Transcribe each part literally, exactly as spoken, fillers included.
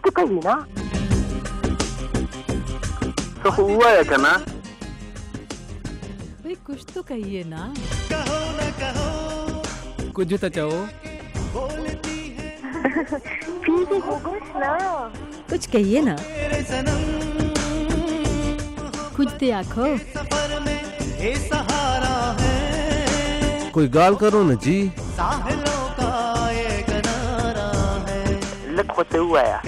تو کہیے نا. تو ہوا ہے کنا بھئی کچھ تو کہیے نا. کچھ تو چاہو. پھر بھی ہوگوش نا. کچھ کہیے نا. کچھ تو آکھو. کوئی گال کرو نا جی. لکھ ہوتے ہوا ہے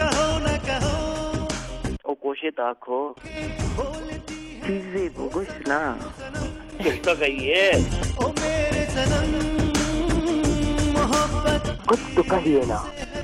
او کوشے تاکھو. پھر بھی ہوگوش نا. کچھ تو کہیے. کچھ تو کہیے نا.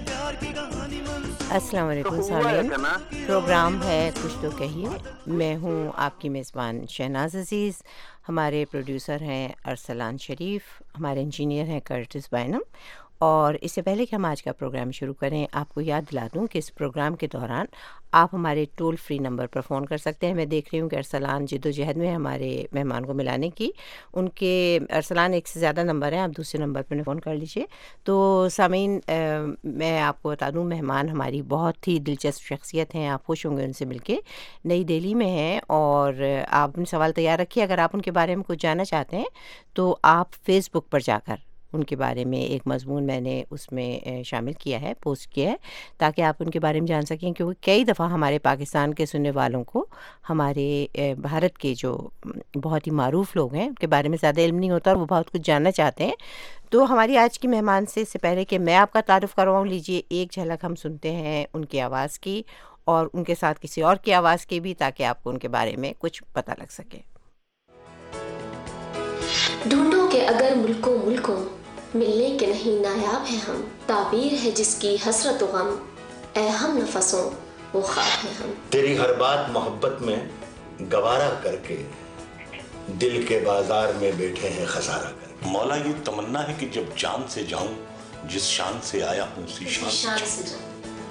السلام علیکم سامعین، پروگرام ہے کچھ تو کہیے. میں ہوں آپ کی میزبان شہناز عزیز. ہمارے پروڈیوسر ہیں ارسلان شریف، ہمارے انجینئر ہیں کرٹس بائنم. اور اس سے پہلے کہ ہم آج کا پروگرام شروع کریں، آپ کو یاد دلا دوں کہ اس پروگرام کے دوران آپ ہمارے ٹول فری نمبر پر فون کر سکتے ہیں. میں دیکھ رہی ہوں کہ ارسلان جد و جہد میں ہمارے مہمان کو ملانے کی. ان کے ارسلان ایک سے زیادہ نمبر ہیں، آپ دوسرے نمبر پہ فون کر لیجیے. تو سامعین، میں آپ کو بتا دوں مہمان ہماری بہت ہی دلچسپ شخصیت ہیں. آپ خوش ہوں گے ان سے مل کے. نئی دہلی میں ہیں اور آپ اپنے سوال تیار رکھیے. اگر آپ ان کے بارے میں کچھ جاننا چاہتے ہیں تو آپ فیس بک پر جا کر ان کے بارے میں ایک مضمون میں نے اس میں شامل کیا ہے، پوسٹ کیا ہے، تاکہ آپ ان کے بارے میں جان سکیں. کیونکہ کئی دفعہ ہمارے پاکستان کے سننے والوں کو ہمارے بھارت کے جو بہت ہی معروف لوگ ہیں ان کے بارے میں زیادہ علم نہیں ہوتا اور وہ بہت کچھ جاننا چاہتے ہیں. تو ہماری آج کی مہمان سے اس سے پہلے کہ میں آپ کا تعارف کرواؤں، لیجیے ایک جھلک ہم سنتے ہیں ان کی آواز کی اور ان کے ساتھ کسی اور کی آواز کی بھی، تاکہ آپ کو ان کے بارے میں کچھ پتہ لگ سکے. ڈھونڈو کہ اگر ملکوں ملکوں ملنے کے نہیں نایاب ہیں ہم. تعبیر ہے جس کی حسرت و غم، اے ہم نفسوں وہ خواب ہیں ہم. تیری ہر بات محبت میں گوارا کر کے دل کے بازار میں بیٹھے ہیں خسارہ کر کے. مولا یہ تمنا ہے کہ جب جان سے جاؤں، جس شان سے آیا ہوں اسی شان سے جاؤں.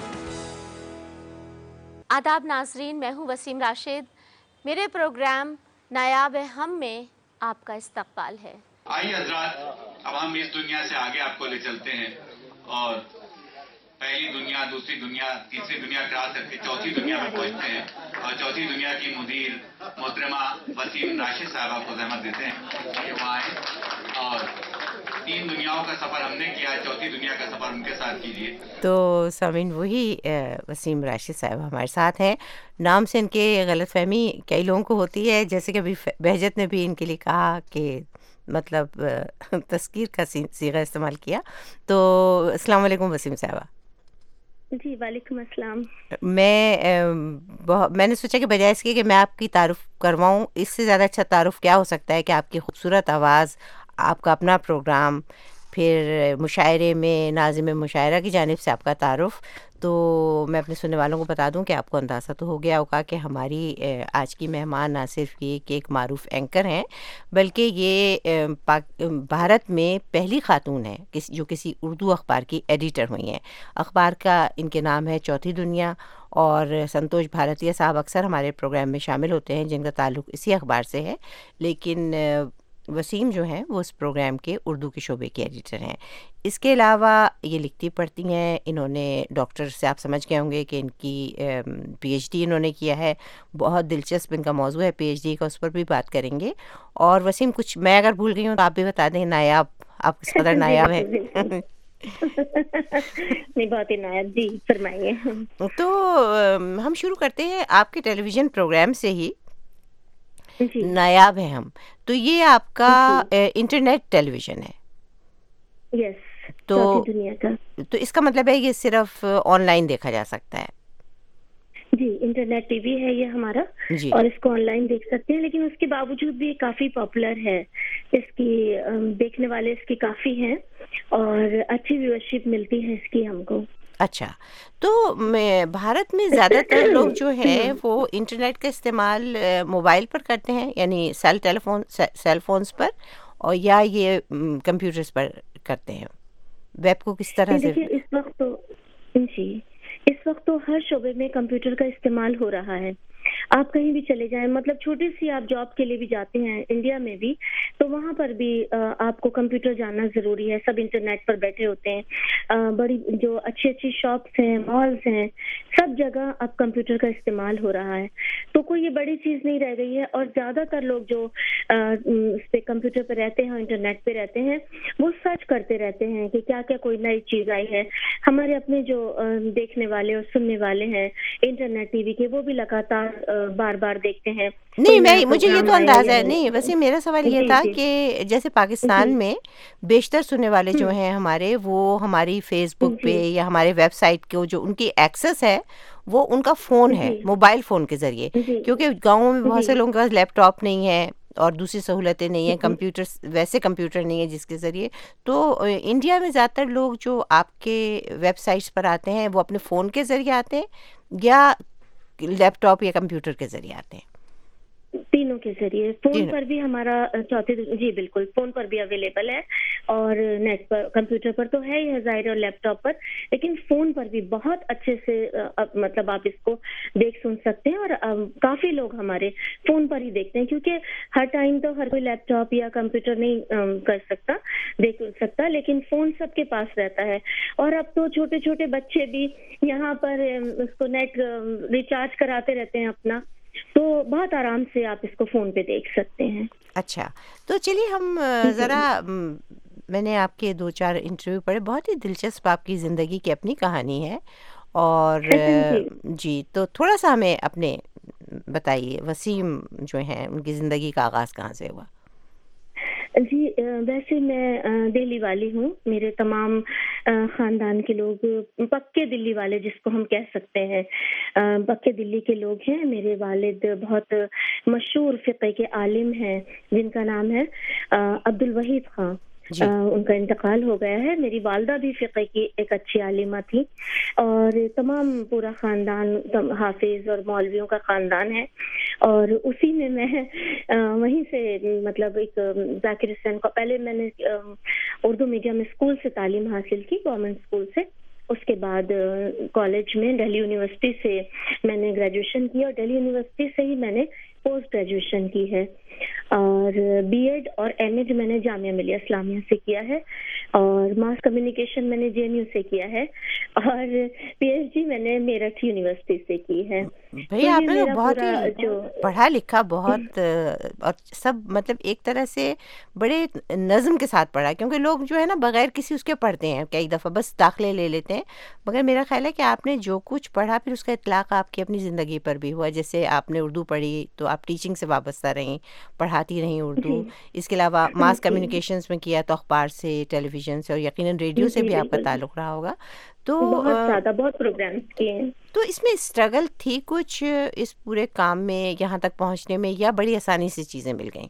آداب ناظرین، میں ہوں وسیم راشد. میرے پروگرام نایاب ہم میں آپ کا استقبال ہے. آئیے حضرات، اب ہم اس دنیا سے آگے آپ کو لے چلتے ہیں اور پہلی دنیا، دوسری دنیا، تیسری دنیا کراس کر کے چوتھی دنیا میں پہنچتے ہیں اور چوتھی دنیا کی مدیر محترمہ وسیم راشد صاحبہ کو زحمت دیتے ہیں کہ وہ آئیں. اور تین دنیاؤں کا سفر ہم نے کیا، چوتھی دنیا کا سفر ان کے ساتھ کیجیے. تو سامعین، وہی وسیم راشد صاحب ہمارے ساتھ ہیں. نام سے ان کے غلط فہمی کئی لوگوں کو ہوتی ہے، جیسے کہ ابھی بہجت نے بھی ان کے لیے کہا کہ مطلب تذکیر کا صیغہ استعمال کیا. تو السلام علیکم وسیم صاحبہ. جی وعلیکم السلام. میں میں نے سوچا کہ بجائے اس کے کہ میں آپ کی تعارف کرواؤں، اس سے زیادہ اچھا تعارف کیا ہو سکتا ہے کہ آپ کی خوبصورت آواز، آپ کا اپنا پروگرام، پھر مشاعرے میں ناظم مشاعرہ کی جانب سے آپ کا تعارف. تو میں اپنے سننے والوں کو بتا دوں کہ آپ کو اندازہ تو ہو گیا ہوگا کہ ہماری آج کی مہمان نہ صرف یہ کہ ایک معروف اینکر ہیں، بلکہ یہ بھارت میں پہلی خاتون ہیں جو کسی اردو اخبار کی ایڈیٹر ہوئی ہیں. اخبار کا ان کے نام ہے چوتھی دنیا. اور سنتوش بھارتیہ صاحب اکثر ہمارے پروگرام میں شامل ہوتے ہیں جن کا تعلق اسی اخبار سے ہے، لیکن وسیم جو ہیں وہ اس پروگرام کے اردو کے شعبے کے ایڈیٹر ہیں. اس کے علاوہ یہ لکھتی پڑھتی ہیں. انہوں نے ڈاکٹر سے آپ سمجھ گئے ہوں گے کہ ان کی پی ایچ ڈی انہوں نے کیا ہے. بہت دلچسپ ان کا موضوع ہے پی ایچ ڈی کا، اس پر بھی بات کریں گے. اور وسیم، کچھ میں اگر بھول گئی ہوں تو آپ بھی بتا دیں. نایاب، آپ کس قدر نایاب ہیں؟ نہیں، بہت ہی نایاب. جی فرمائیے. تو ہم شروع کرتے ہیں آپ کے ٹیلی ویژن پروگرام سے ہی. جی نایاب ہیں ہم. تو یہ آپ کا انٹرنیٹ ٹیلی ویژن ہے؟ یس. تو دنیا کا. تو اس کا مطلب ہے یہ صرف آن لائن دیکھا جا سکتا ہے؟ جی انٹرنیٹ ٹی وی ہے یہ ہمارا. جی. اور اس کو آن لائن دیکھ سکتے ہیں، لیکن اس کے باوجود بھی کافی پاپولر ہے. اس کی دیکھنے والے اس کی کافی ہیں اور اچھی ویورشپ ملتی ہے اس کی ہم کو. اچھا، تو میں بھارت میں زیادہ تر لوگ جو ہے وہ انٹرنیٹ کا استعمال موبائل پر کرتے ہیں، یعنی cell telephone cell phones پر، اور یا یہ کمپیوٹرز پر کرتے ہیں؟ ویب کو کس طرح سے؟ دیکھیے اس وقت تو جی اس وقت تو ہر شعبے میں کمپیوٹر کا استعمال ہو رہا ہے، آپ کہیں بھی چلے جائیں, مطلب چھوٹی سی آپ جاب کے لیے بھی جاتے ہیں انڈیا میں بھی, تو وہاں پر بھی آپ کو کمپیوٹر جاننا ضروری ہے. سب انٹرنیٹ پر بیٹھے ہوتے ہیں, بڑی جو اچھی اچھی شاپس ہیں, مالز ہیں, سب جگہ اب کمپیوٹر کا استعمال ہو رہا ہے. تو کوئی یہ بڑی چیز نہیں رہ گئی ہے, اور زیادہ تر لوگ جو اس پہ کمپیوٹر پہ رہتے ہیں, انٹرنیٹ پہ رہتے ہیں, وہ سرچ کرتے رہتے ہیں کہ کیا کیا کوئی نئی چیز آئی ہے. ہمارے اپنے جو دیکھنے والے اور سننے والے ہیں انٹرنیٹ ٹی وی کے, وہ بھی لگاتار بار بار دیکھتے ہیں. نہیں میں مجھے یہ تو اندازہ ہے نہیں, ویسے میرا سوال یہ تھا کہ جیسے پاکستان میں بیشتر سننے والے جو ہیں ہمارے, وہ ہماری فیس بک پہ یا ہمارے ویب سائٹ کے جو ان کی ایکسس ہے وہ ان کا فون ہے, موبائل فون کے ذریعے, کیونکہ گاؤں میں بہت سے لوگوں کے پاس لیپ ٹاپ نہیں ہے اور دوسری سہولتیں نہیں ہیں, کمپیوٹر ویسے کمپیوٹر نہیں ہے جس کے ذریعے. تو انڈیا میں زیادہ تر لوگ جو آپ کے ویب سائٹس پر آتے ہیں وہ اپنے فون کے ذریعے آتے ہیں یا لیپ ٹاپ یا کمپیوٹر کے ذریعے آتے ہیں؟ تینوں کے ذریعے. فون پر بھی ہمارا چوتھے, جی بالکل, فون پر بھی اویلیبل ہے, اور نیٹ پر, کمپیوٹر پر تو ہے ہی ظاہر, اور لیپ ٹاپ پر, لیکن فون پر بھی بہت اچھے سے مطلب آپ اس کو دیکھ سن سکتے ہیں. اور کافی لوگ ہمارے فون پر ہی دیکھتے ہیں, کیونکہ ہر ٹائم تو ہر کوئی لیپ ٹاپ یا کمپیوٹر نہیں کر سکتا, دیکھ سکتا, لیکن فون سب کے پاس رہتا ہے. اور اب تو چھوٹے چھوٹے بچے بھی یہاں پر اس کو نیٹ ریچارج کراتے رہتے ہیں اپنا, تو بہت آرام سے آپ اس کو فون پہ دیکھ سکتے ہیں. اچھا, تو چلیے ہم ذرا, میں نے آپ کے دو چار انٹرویو پڑھے, بہت ہی دلچسپ آپ کی زندگی کی اپنی کہانی ہے, اور جی تو تھوڑا سا ہمیں اپنے بتائیے, وسیم جو ہیں ان کی زندگی کا آغاز کہاں سے ہوا؟ جی ویسے میں دہلی والی ہوں, میرے تمام خاندان کے لوگ پکے دلی والے جس کو ہم کہہ سکتے ہیں, پکے دلی کے لوگ ہیں. میرے والد بہت مشہور فقہ کے عالم ہیں جن کا نام ہے عبد الوحید خان, ان کا انتقال ہو گیا ہے. میری والدہ بھی فقہ کی ایک اچھی عالمہ تھی, اور تمام پورا خاندان حافظ اور مولویوں کا خاندان ہے. اور اسی میں میں وہیں سے مطلب ایک ذاکر حسین کو, پہلے میں نے اردو میڈیم اسکول سے تعلیم حاصل کی, گورنمنٹ اسکول سے. اس کے بعد کالج میں دہلی یونیورسٹی سے میں نے گریجویشن کی, اور دہلی یونیورسٹی سے ہی میں نے پوسٹ گریجویشن کی ہے. اور بی ایڈ اور ایم ایڈ میں نے جامعہ ملیہ اسلامیہ سے کیا ہے, اور ماس کمیونیکیشن میں نے جے این یو سے کیا ہے, اور پی ایچ ڈی میں نے میرٹھ یونیورسٹی سے کی ہے. بھئی آپ نے بہت ہی پڑھا لکھا, بہت, اور سب مطلب ایک طرح سے بڑے نظم کے ساتھ پڑھا, کیونکہ لوگ جو ہے نا بغیر کسی اس کے پڑھتے ہیں کئی دفعہ, بس داخلے لے لیتے ہیں. مگر میرا خیال ہے کہ آپ نے جو کچھ پڑھا پھر اس کا اطلاق آپ کی اپنی زندگی پر بھی ہوا. جیسے آپ نے اردو پڑھی تو آپ ٹیچنگ سے وابستہ رہیں, پڑھاتی رہیں اردو. اس کے علاوہ ماس کمیونیکیشنز میں کیا تو اخبار سے, ٹیلی ویژن سے, اور یقیناً ریڈیو سے بھی آپ کا تعلق رہا ہوگا. تو بہت زیادہ, بہت پروگرامز کیے ہیں. تو اس میں اسٹرگل تھی کچھ اس پورے کام میں یہاں تک پہنچنے میں, یا بڑی آسانی سے چیزیں مل گئیں؟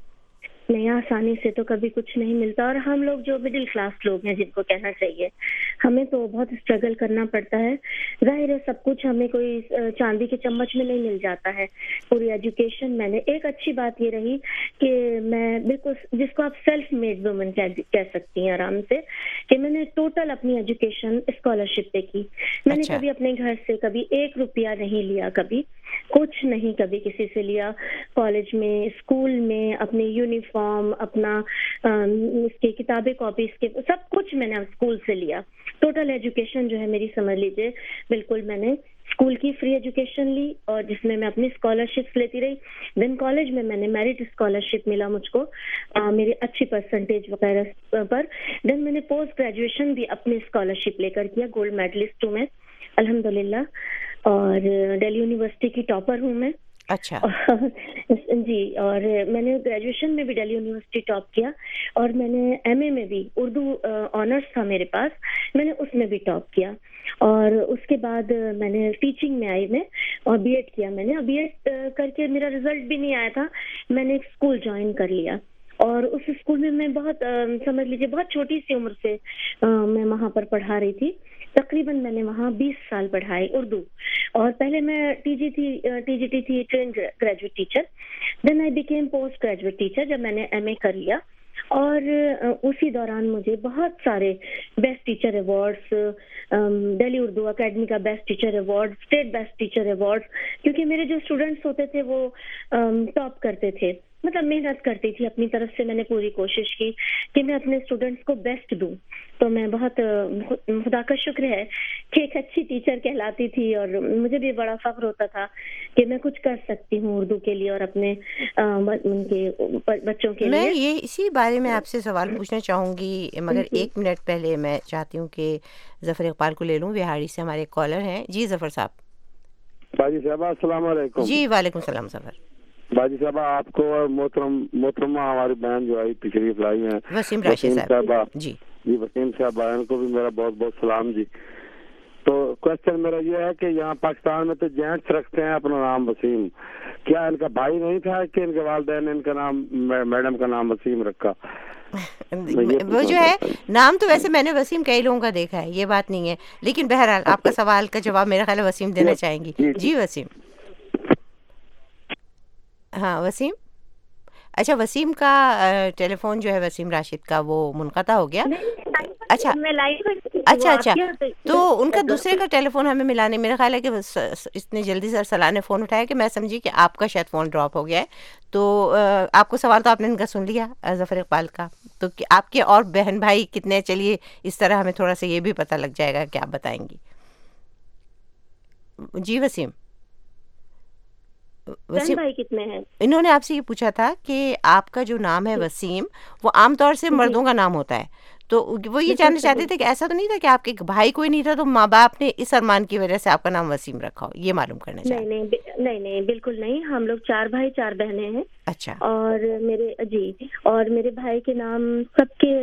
نہیں, آسانی سے تو کبھی کچھ نہیں ملتا, اور ہم لوگ جو مڈل کلاس لوگ ہیں جن کو کہنا چاہیے, ہمیں تو بہت اسٹرگل کرنا پڑتا ہے. ظاہر ہے سب کچھ ہمیں کوئی چاندی کے چمچ میں نہیں مل جاتا ہے. پوری ایجوکیشن میں نے, ایک اچھی بات یہ رہی کہ میں بالکل جس کو آپ سیلف میڈ وومن کہہ سکتی ہیں آرام سے, کہ میں نے ٹوٹل اپنی ایجوکیشن اسکالرشپ پہ کی. میں نے کبھی اپنے گھر سے کبھی ایک روپیہ نہیں لیا, کبھی کچھ نہیں کبھی کسی سے لیا. کالج میں, اسکول میں, اپنی یونیفارم, اپنا اس کی کتابیں, کاپیز کے, سب کچھ میں نے اسکول سے لیا. ٹوٹل ایجوکیشن جو ہے میری سمجھ لیجیے بالکل میں نے اسکول کی فری ایجوکیشن لی, اور جس میں میں اپنی اسکالرشپس لیتی رہی. دین کالج میں میں نے میرٹ اسکالرشپ ملا مجھ کو, میری اچھی پرسنٹیج وغیرہ پر. دین میں نے پوسٹ گریجویشن بھی اپنی اسکالرشپ لے کر کیا, گولڈ میڈلسٹ ہوں میں الحمدللہ, اور دہلی یونیورسٹی کی ٹاپر ہوں میں. اچھا جی, اور میں نے گریجویشن میں بھی دہلی یونیورسٹی ٹاپ کیا, اور میں نے ایم اے میں بھی, اردو آنرس تھا میرے پاس, میں نے اس میں بھی ٹاپ کیا. اور اس کے بعد میں نے ٹیچنگ میں آئی میں, اور بی ایڈ کیا میں نے. بی ایڈ کر کے میرا رزلٹ بھی نہیں آیا تھا, میں نے ایک اسکول جوائن کر لیا, اور اس اسکول میں میں بہت سمجھ لیجیے بہت چھوٹی سی عمر سے میں وہاں پر پڑھا رہی تھی. تقریباً میں نے وہاں بیس سال پڑھائی اردو, اور پہلے میں ٹی جی تھی ٹی جی ٹی تھی trained graduate teacher. Then I became post graduate teacher جب میں نے ایم اے کر لیا. اور اسی دوران مجھے بہت سارے best teacher awards, Delhi Urdu academy کا best teacher award, state best teacher award, کیونکہ میرے جو اسٹوڈنٹس ہوتے تھے وہ ٹاپ کرتے تھے، مطلب محنت کرتی تھی اپنی طرف سے. میں نے پوری کوشش کی کہ میں اپنے اسٹوڈنٹس کو بیسٹ دوں. تو میں بہت خدا کا شکر ہے کہ ایک اچھی ٹیچر کہلاتی تھی، اور مجھے بھی بڑا فخر ہوتا تھا کہ میں کچھ کر سکتی ہوں اردو کے لیے اور اپنے ان کے بچوں کے لیے. میں یہ اسی بارے میں آپ سے سوال پوچھنا چاہوں گی، مگر ایک منٹ پہلے میں چاہتی ہوں کہ ظفر اقبال کو لے لوں. بہاڑی سے ہمارے کالر ہیں. جی ظفر صاحب. باجی صاحبہ السلام علیکم. جی وعلیکم السلام ظفر. باجی صاحبہ آپ کو اور محترم محترمہ ہماری بہن جو آئی تشریف لائی ہیں وسیم راشد صاحبہ. جی جی وسیم صاحب ان کو بھی میرا بہت بہت سلام. جی تو کوشچن میرا یہ ہے کہ یہاں پاکستان میں تو جینٹس رکھتے ہیں اپنا نام وسیم، کیا ان کا بھائی نہیں تھا کہ ان کے والدین نے ان کا نام میڈم کا نام وسیم رکھا؟ وہ جو ہے نام تو ویسے میں نے وسیم کئی لوگوں کا دیکھا ہے، یہ بات نہیں ہے، لیکن بہرحال آپ کا سوال کا جواب میرا خیال ہے وسیم دینا چاہیں گی. جی وسیم. ہاں وسیم. اچھا وسیم کا ٹیلی فون جو ہے وسیم راشد کا وہ منقطع ہو گیا. اچھا اچھا اچھا تو ان کا دوسرے کا ٹیلی فون ہمیں ملانے، میرا خیال ہے کہ اتنی جلدی سے ارسلان نے فون اٹھایا کہ میں سمجھی کہ آپ کا شاید فون ڈراپ ہو گیا ہے. تو آپ کو سوال تو آپ نے ان کا سن لیا ظفر اقبال کا، تو آپ کے اور بہن بھائی کتنے؟ چلیے اس طرح ہمیں تھوڑا سا یہ بھی پتہ لگ جائے گا کہ آپ بتائیں گی. جی وسیم. وسیم بھائی کتنے ہیں؟ انہوں نے آپ سے یہ پوچھا تھا کہ آپ کا جو نام ہے وسیم وہ عام طور سے مردوں کا نام ہوتا ہے، تو وہ یہ جاننا چاہتے تھے کہ ایسا تو نہیں تھا کہ آپ کے بھائی کوئی نہیں تھا تو ماں باپ نے اس ارمان کی وجہ سے آپ کا نام وسیم رکھا ہو، یہ معلوم کرنا چاہتے ہیں. نہیں نہیں نہیں بالکل نہیں، ہم لوگ چار بھائی چار بہنیں ہیں. اچھا. اور میرے جی اور میرے بھائی کے نام سب کے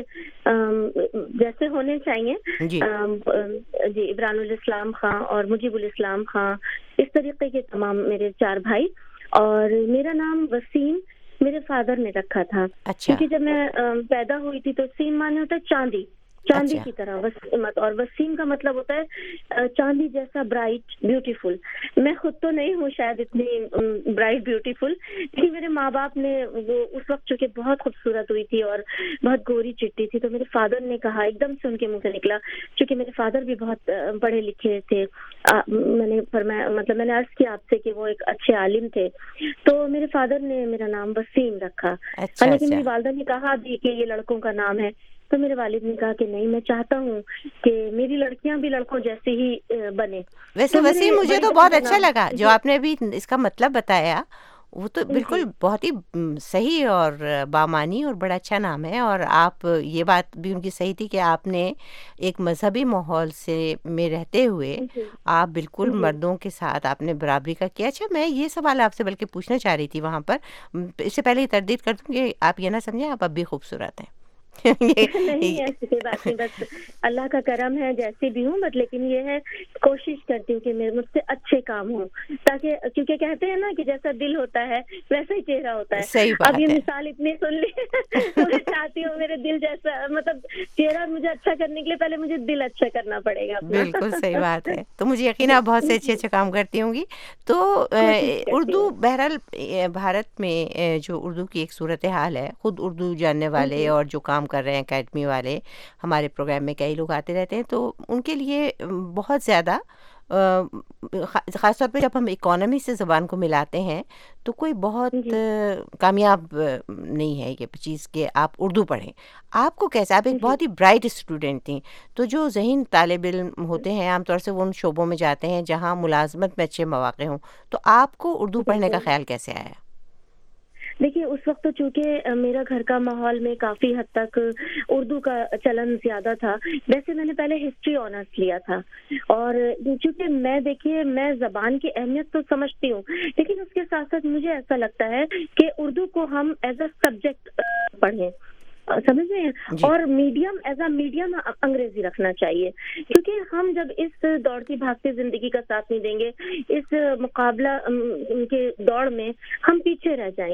جیسے ہونے چاہیے. جی جی ابراہیم الاسلام خان اور مجیب الاسلام خان، اس طریقے کے تمام میرے چار بھائی. اور میرا نام وسیم میرے فادر نے رکھا تھا. اچھا. کیونکہ جب میں پیدا ہوئی تھی تو سیم مانے ہوتا ہے چاندی، چاندی کی طرح وسیمت، اور وسیم کا مطلب ہوتا ہے چاندی جیسا برائٹ بیوٹیفل. میں خود تو نہیں ہوں شاید اتنی برائٹ بیوٹیفل، لیکن میرے ماں باپ نے وہ اس وقت چونکہ بہت خوبصورت ہوئی تھی اور بہت گوری چٹی تھی، تو میرے فادر نے کہا، ایک دم سے ان کے منہ سے نکلا، چونکہ میرے فادر بھی بہت پڑھے لکھے تھے، میں نے فرمایا مطلب میں نے عرض کیا آپ سے کہ وہ ایک اچھے عالم تھے، تو میرے فادر نے میرا نام وسیم رکھا. لیکن میری والدہ نے کہا بھی کہ یہ لڑکوں کا نام ہے، تو میرے والد نے کہا کہ نہیں، میں چاہتا ہوں کہ میری لڑکیاں بھی لڑکوں جیسی ہی بنے. ویسے وسیم مجھے تو بہت اچھا لگا جو آپ نے ابھی اس کا مطلب بتایا، وہ تو بالکل بہت ہی صحیح اور بامانی اور بڑا اچھا نام ہے. اور آپ یہ بات بھی ان کی صحیح تھی کہ آپ نے ایک مذہبی ماحول سے میں رہتے ہوئے آپ بالکل مردوں کے ساتھ آپ نے برابری کا کیا. اچھا میں یہ سوال آپ سے بلکہ پوچھنا چاہ رہی تھی وہاں پر، اس سے پہلے یہ تردید کر دوں کہ آپ یہ نہ سمجھیں آپ اب بھی خوبصورت ہیں. نہیں ایسی بات نہیں، بس اللہ کا کرم ہے جیسی بھی ہوں، بٹ لیکن یہ ہے کوشش کرتی ہوں کہ میرے مجھ سے اچھے کام ہوں، تاکہ کیونکہ کہتے ہیں نا کہ جیسا دل ہوتا ہے ویسا ہی چہرہ ہوتا ہے. اب یہ مثال اتنی سن لی تو میں چاہتی ہوں میرے دل جیسا، مطلب چہرہ مجھے اچھا کرنے کے لیے پہلے مجھے دل اچھا کرنا پڑے گا. بالکل صحیح بات ہے. تو مجھے یقین آپ بہت سے اچھے اچھے کام کرتی ہوں گی. تو اردو بہرحال بھارت میں جو اردو کی ایک صورتحال ہے، خود اردو جاننے والے اور جو کام کر رہے ہیں اکیڈمی والے، ہمارے پروگرام میں کئی لوگ آتے رہتے ہیں، تو ان کے لیے بہت زیادہ خاص طور پہ جب ہم اکانومی سے زبان کو ملاتے ہیں تو کوئی بہت کامیاب نہیں ہے یہ چیز کہ آپ اردو پڑھیں. آپ کو کیسے، آپ ایک بہت ہی برائٹ اسٹوڈنٹ تھیں، تو جو ذہین طالب علم ہوتے ہیں عام طور سے وہ ان شعبوں میں جاتے ہیں جہاں ملازمت میں اچھے مواقع ہوں، تو آپ کو اردو پڑھنے کا خیال کیسے آیا؟ دیکھیے اس وقت تو چونکہ میرا گھر کا ماحول میں کافی حد تک اردو کا چلن زیادہ تھا. ویسے میں نے پہلے ہسٹری آنرس لیا تھا، اور چونکہ میں دیکھیے میں زبان کی اہمیت تو سمجھتی ہوں، لیکن اس کے ساتھ ساتھ مجھے ایسا لگتا ہے کہ اردو کو ہم ایز اے سبجیکٹ پڑھیں، سمجھ رہے ہیں، اور میڈیم ایز اے میڈیم انگریزی رکھنا چاہیے، کیونکہ ہم جب اس دوڑتی بھاگتی زندگی کا ساتھ نہیں دیں گے، اس مقابلہ کے دوڑ میں ہم پیچھے رہ جائیں گے.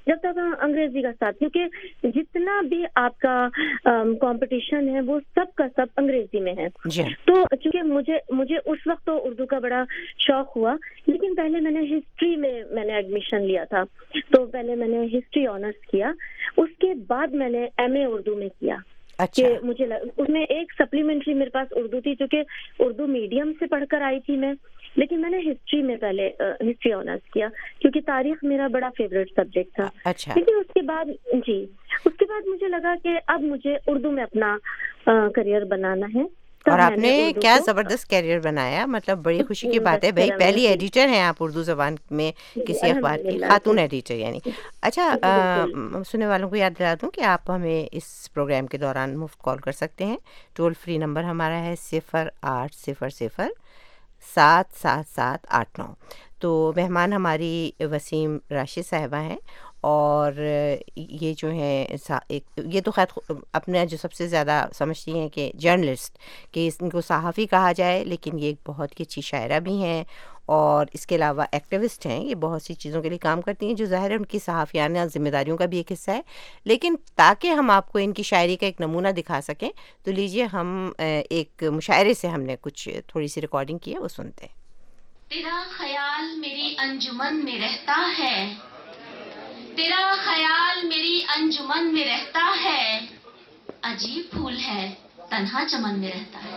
जब तक अंग्रेजी का साथ, क्योंकि जितना भी आपका कंपटीशन है वो सब का सब अंग्रेजी में है। तो क्योंकि मुझे मुझे उस वक्त तो उर्दू का बड़ा शौक हुआ, लेकिन पहले मैंने हिस्ट्री में मैंने एडमिशन लिया था, तो पहले मैंने हिस्ट्री ऑनर्स किया, उसके बाद मैंने एमए उर्दू में किया। अच्छा। कि मुझे लग, उसमें एक सप्लीमेंट्री मेरे पास उर्दू थी, क्योंकि उर्दू मीडियम से पढ़कर आई थी मैं, लेकिन मैंने हिस्ट्री में पहले हिस्ट्री ऑनर्स किया क्योंकि तारीख मेरा बड़ा फेवरेट सब्जेक्ट था। अच्छा। लेकिन उसके बाद जी उसके बाद मुझे लगा कि अब मुझे उर्दू में अपना करियर बनाना है। और आपने क्या जबरदस्त कैरियर बनाया, मतलब बड़ी खुशी की बात है भाई। पहली एडिटर हैं आप उर्दू ज़बान में किसी अखबार की, खातून एडिटर यानी। अच्छा, आ, सुनने वालों को याद दिला दूं कि आप हमें इस प्रोग्राम के दौरान मुफ्त कॉल कर सकते हैं। टोल फ्री नंबर हमारा है सिफर आठ सिफर सिफर सात सात सात आठ नौ। तो मेहमान हमारी वसीम राशिद साहिबा हैं, और ये जो है एक ये तो खैर अपने जो सबसे ज़्यादा समझती हैं कि जर्नलिस्ट, कि इनको सहाफ़ी कहा जाए, लेकिन ये एक बहुत ही अच्छी शायरा भी हैं, और इसके अलावा एक्टिविस्ट हैं। ये बहुत सी चीज़ों के लिए काम करती हैं जो ज़ाहिर है उनकी सहाफ़ियाना ज़िम्मेदारियों का भी एक हिस्सा है। लेकिन ताकि हम आपको इनकी शायरी का एक नमूना दिखा सकें, तो लीजिए हम एक मुशायरे से हमने कुछ थोड़ी सी रिकॉर्डिंग की है, वो सुनते हैं। तेरा ख्याल मेरी अंजुमन में रहता है, तेरा ख्याल मेरी अंजुमन में रहता है, अजीब फूल है तन्हा चमन में रहता है।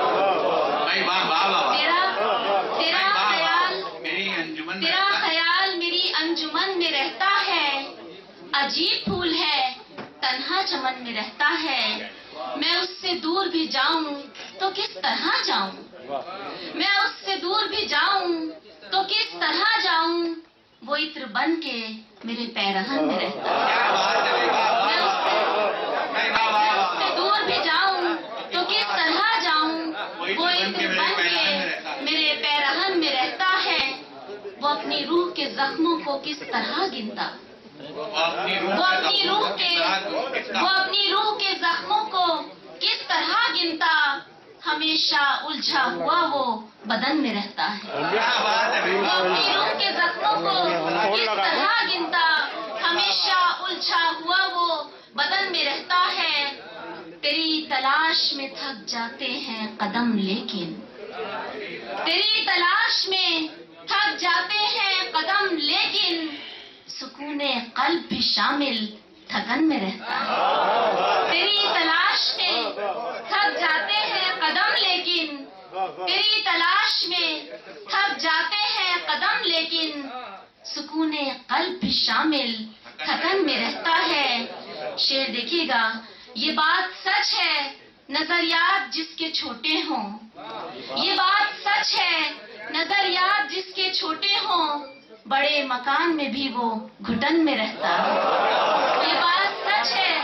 तेरा तेरा ख्याल मेरी अंजुमन तेरा ख्याल मेरी अंजुमन में रहता है, अजीब फूल है तन्हा चमन में रहता है। मैं उससे दूर भी जाऊं तो किस तरह जाऊं, मैं उससे दूर भी जाऊं तो किस तरह जाऊं, वो इत्र बन के मेरे पैरहन में रहता है। मैं उससे, मैं उससे दूर भी जाऊं तो किस तरह जाऊं, वो इत्र बन के मेरे पैरहन में रहता है। वो अपनी रूह के जख्मों को किस तरह गिनता, वो अपनी रूह के वो अपनी रूह के जख्मों को किस तरह गिनता, हमेशा उलझा हुआ वो बदन में रहता है। वो अपनी रूह के जख्मों को किस तरह गिनता, हमेशा उलझा हुआ वो बदन में रहता है। तेरी तलाश में थक जाते हैं कदम, लेकिन तेरी तलाश में थक जाते हैं कदम, लेकिन सुकूने कल्ब भी शामिल थकन में रहता है। तेरी तलाश में थक जाते हैं कदम, लेकिन तेरी तलाश में थक जाते हैं कदम, लेकिन सुकूने कल्ब भी शामिल थकन में रहता है। शेर देखिएगा, ये बात सच है नजरियात जिसके छोटे हों, ये बात सच है नजरियात जिसके छोटे हों, बड़े मकान में भी वो घुटन में रहता है। ये बात सच है,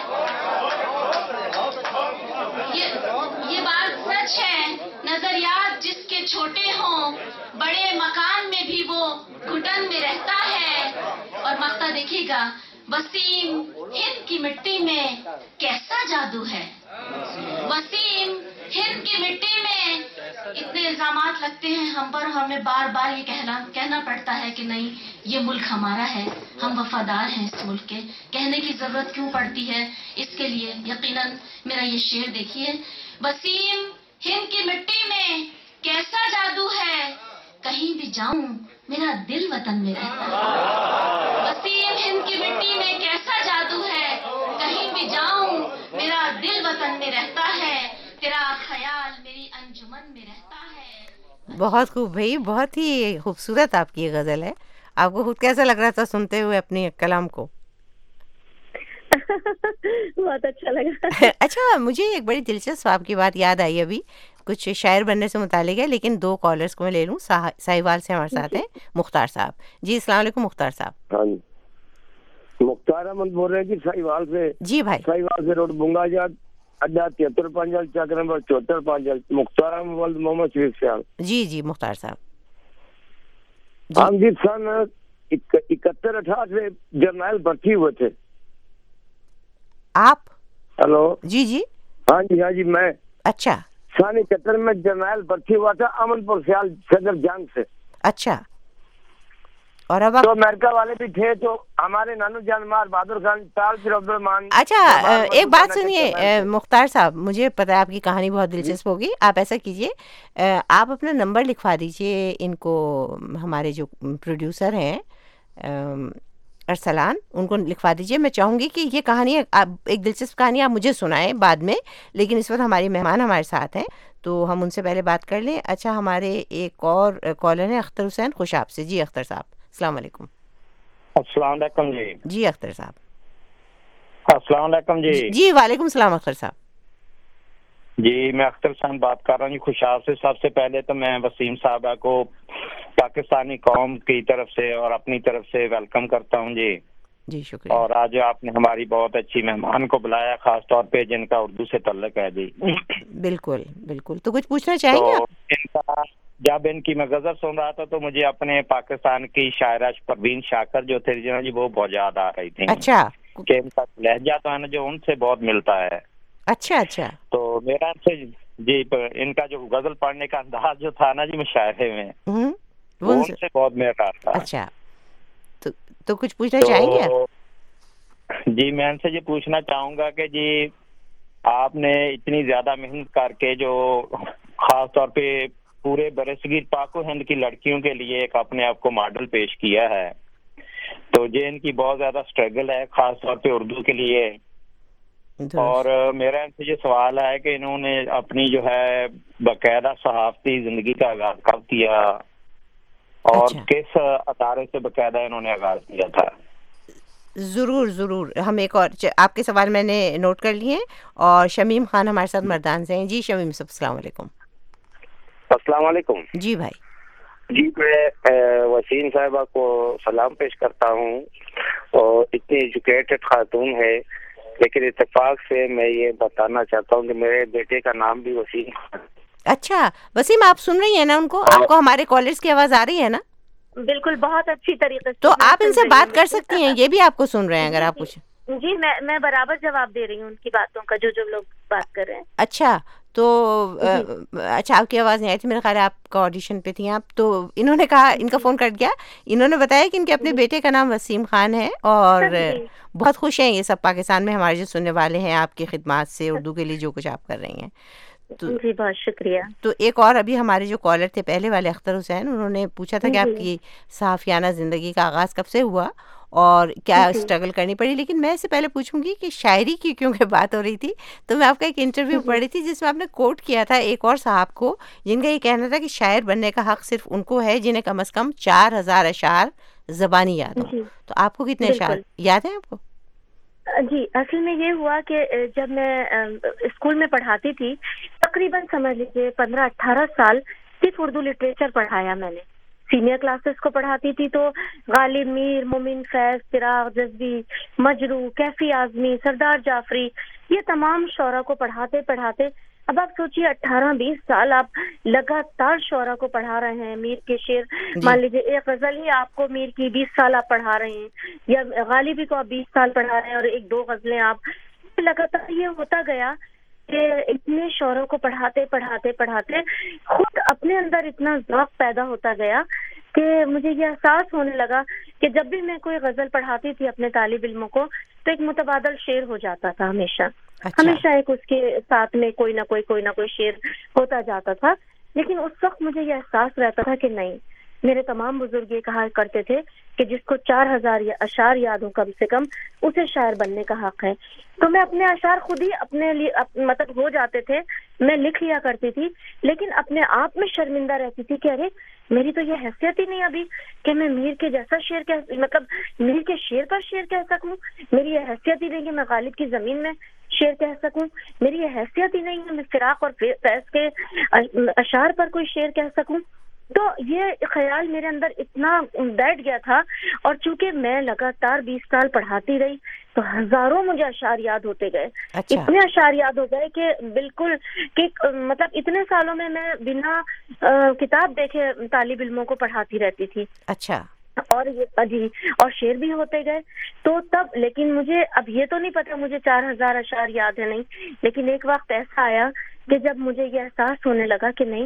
ये ये बात सच है नजरियात जिसके छोटे हों, बड़े मकान में भी वो घुटन में रहता है। और मक्ता देखिएगा, वसीम हिंद की मिट्टी में कैसा जादू है, वसीम हिंद की मिट्टी में इतने इल्जामात लगते हैं हम पर, हमें बार बार ये कहना कहना पड़ता है कि नहीं ये मुल्क हमारा है, हम वफादार हैं इस मुल्क के। कहने की जरूरत क्यों पड़ती है इसके लिए? यकीनन मेरा ये शेर देखिए, वसीम हिंद की मिट्टी में कैसा जादू है, कहीं भी जाऊं मेरा दिल वतन में रहता है। वसीम हिंद की मिट्टी में कैसा जादू है, कहीं भी जाऊं मेरा दिल वतन में रहता है, तेरा ख्याल मेरी अंजुमन में रहता है। बहुत खूब भाई, बहुत ही खूबसूरत आपकी ये गज़ल है। आपको खुद कैसा लग रहा था सुनते हुए अपनी कलाम को? बहुत अच्छा लगा। अच्छा, मुझे एक बड़ी दिलचस्प आपकी बात याद आई अभी, कुछ शायर बनने से मुतालिक है, लेकिन दो कॉलर्स को मैं ले लूँ। साहिवाल से हमारे साथ हैं मुख्तार साहब। जी अस्सलाम वालेकुम मुख्तार साहब। हाँ जी, मुख्तार अहमद बोल रहे हैं कि साहिवाल से। जी भाई। साहिवाल से रोड बुंगाजात अड्डा तिहत्तर पांचल चक नंबर चौहत्तर पांचल। मुख्तार अहमद मोहम्मद शरीफ सियाल। जी जी मुख्तार साहब। हम जी सन इकहत्तर अठारह से जर्नल भर्ती हुए थे। आप? हेलो। जी जी। हाँ जी हाँ जी मैं। अच्छा। सन इकहत्तर में जर्नल भर्ती हुआ था अमनपुर सियाल सदर जंग से। अच्छा। اور اب تو امریکہ والے بھی تھے تو ہمارے نانو جان مار بہادر خان ٹال پھر عبد الرحمان. اچھا ایک بات سنیے مختار صاحب, مجھے پتا ہے آپ کی کہانی بہت دلچسپ ہوگی. آپ ایسا کیجئے, آپ اپنا نمبر لکھوا دیجئے ان کو, ہمارے جو پروڈیوسر ہیں ارسلان, ان کو لکھوا دیجئے. میں چاہوں گی کہ یہ کہانی ایک دلچسپ کہانی آپ مجھے سنائیں بعد میں, لیکن اس وقت ہماری مہمان ہمارے ساتھ ہیں تو ہم ان سے پہلے بات کر لیں. اچھا ہمارے ایک اور کالر ہیں اختر حسین خوشاب سے. جی اختر صاحب السلام علیکم. السلام علیکم. جی جی اختر صاحب. السلام علیکم. جی جی وعلیکم السلام اختر صاحب. جی میں اختر حسین بات کر رہا ہوں جی خوشاب سے. سب سے پہلے تو میں وسیم صاحبہ کو پاکستانی قوم کی طرف سے اور اپنی طرف سے ویلکم کرتا ہوں. جی جی شکریہ. اور آج آپ نے ہماری بہت اچھی مہمان کو بلایا, خاص طور پہ جن کا اردو سے تعلق ہے. جی بالکل بالکل. تو کچھ پوچھنا چاہیں گے آپ؟ ان کا جب ان کی میں غزل سن رہا تھا تو مجھے اپنے پاکستان کی شاعرہ پروین شاکر جو تھے جی وہ بہت یاد آ رہی تھی. اچھا. کہ ان کا لہجہ تو ہے نا جو ان سے بہت ملتا ہے. اچھا اچھا. تو میرا ان سے جی ان کا جو غزل پڑھنے کا انداز جو تھا نا جی مشاعرے میں وہ ان سے بہت میرا تھا. اچھا تو تو کچھ پوچھنا چاہیں گے؟ جی میں ان سے یہ پوچھنا چاہوں گا کہ جی آپ نے اتنی زیادہ محنت کر کے جو خاص طور پہ پورے برصغیر پاک و ہند کی لڑکیوں کے لیے ایک اپنے آپ کو ماڈل پیش کیا ہے, تو یہ ان کی بہت زیادہ اسٹرگل ہے خاص طور پہ اردو کے لیے. اور میرا ان سے یہ سوال ہے کہ انہوں نے اپنی جو ہے باقاعدہ صحافتی زندگی کا آغاز کب کیا اور کس ادارے سے باقاعدہ انہوں نے آغاز کیا تھا؟ ضرور ضرور. ہم ایک اور آپ کے سوال میں نے نوٹ کر لیے. اور شمیم خان ہمارے ساتھ مردان سے ہیں. جی شمیم صاحب السلام علیکم. السلام علیکم. جی بھائی. جی میں وسیم صاحبہ کو سلام پیش کرتا ہوں, اور اتنی ایجوکیٹڈ خاتون ہے, لیکن اتفاق سے میں یہ بتانا چاہتا ہوں کہ میرے بیٹے کا نام بھی وسیم خان. اچھا وسیم آپ سن رہی ہیں نا ان کو؟ آپ کو ہمارے کالرز کی آواز آ رہی ہے نا؟ بالکل بہت اچھی طریقے سے. تو آپ ان سے بات کر سکتی ہیں, یہ بھی آپ کو سن رہے ہیں اگر آپ کچھ. جی میں میں برابر جواب دے رہی ہوں ان کی باتوں کا جو جو لوگ بات کر رہے ہیں. اچھا تو اچھا آپ کی آواز نہیں آئی تھی, میرا خیال ہے آپ کا آڈیشن پہ تھیں آپ. تو انہوں نے کہا, ان کا فون کٹ گیا, انہوں نے بتایا کہ ان کے اپنے بیٹے کا نام وسیم خان ہے اور بہت خوش ہیں یہ سب پاکستان میں ہمارے جو سننے والے ہیں آپ کی خدمات سے, اردو کے لیے جو کچھ آپ کر رہی ہیں. جی بہت شکریہ. تو ایک اور ابھی ہمارے جو کالر تھے پہلے والے اختر حسین, انہوں نے پوچھا تھا کہ آپ کی صحافیانہ زندگی کا آغاز کب سے ہوا اور کیا اسٹرگل کرنی پڑی. لیکن میں اس سے پہلے پوچھوں گی کہ شاعری کی کیونکہ بات ہو رہی تھی, تو میں آپ کا ایک انٹرویو پڑھی تھی جس میں آپ نے کوٹ کیا تھا ایک اور صاحب کو, جن کا یہ کہنا تھا کہ شاعر بننے کا حق صرف ان کو ہے جنہیں کم از کم چار ہزار اشعار زبانی یاد ہوں. تو آپ کو کتنے اشعار یاد ہیں آپ کو؟ جی اصل میں یہ ہوا کہ جب میں اسکول میں پڑھاتی تھی, تقریباً سمجھ لیجیے پندرہ اٹھارہ سال صرف اردو لٹریچر پڑھایا میں نے. سینئر کلاسز کو پڑھاتی تھی تو غالب میر, مومن فیض, فراق جذبی, مجروح, کیفی اعظمی, سردار جعفری, یہ تمام شعراء کو پڑھاتے پڑھاتے اب آپ سوچیے اٹھارہ بیس سال آپ لگاتار شعراء کو پڑھا رہے ہیں. میر کے شعر مان لیجیے ایک غزل ہی آپ کو میر کی بیس سال آپ پڑھا رہے ہیں, یا غالبی کو آپ بیس سال پڑھا رہے ہیں, اور ایک دو غزلیں آپ. لگاتار یہ ہوتا گیا کہ اتنے شعراء کو پڑھاتے پڑھاتے پڑھاتے خود اپنے اندر اتنا ذوق پیدا ہوتا گیا کہ مجھے یہ احساس ہونے لگا کہ جب بھی میں کوئی غزل پڑھاتی تھی اپنے طالب علموں کو تو ایک متبادل شعر ہو جاتا تھا ہمیشہ. اچھا. ہمیشہ ایک اس کے ساتھ میں کوئی نہ کوئی کوئی نہ کوئی شعر ہوتا جاتا تھا. لیکن اس وقت مجھے یہ احساس رہتا تھا کہ نہیں, میرے تمام بزرگ یہ کہا کرتے تھے کہ جس کو چار ہزار اشعار یاد ہوں کم سے کم اسے شاعر بننے کا حق ہے. تو میں اپنے اشعار خود ہی اپنے لیے مطلب ہو جاتے تھے, میں لکھ لیا کرتی تھی, لیکن اپنے آپ میں شرمندہ رہتی تھی کہ ارے میری تو یہ حیثیت ہی نہیں ابھی کہ میں میر کے جیسا شعر کہہ مطلب میر کے شعر پر شعر کہہ سکوں. میری یہ حیثیت ہی نہیں کہ میں غالب کی زمین میں شعر کہہ سکوں. میری یہ حیثیت ہی نہیں ہے میں فراق اور فیض کے اشعار پر کوئی شعر کہہ سکوں. تو یہ خیال میرے اندر اتنا بیٹھ گیا تھا, اور چونکہ میں لگاتار بیس سال پڑھاتی رہی تو ہزاروں مجھے اشعار یاد ہوتے گئے. اچھا. اتنے اشعار یاد ہو گئے کہ بالکل کہ مطلب اتنے سالوں میں میں بنا کتاب دیکھے طالب علموں کو پڑھاتی رہتی تھی. اچھا. اور یہ جی اور شعر بھی ہوتے گئے. تو تب لیکن مجھے اب یہ تو نہیں پتا مجھے چار ہزار اشعار یاد ہے نہیں, لیکن ایک وقت ایسا آیا کہ جب مجھے یہ احساس ہونے لگا کہ نہیں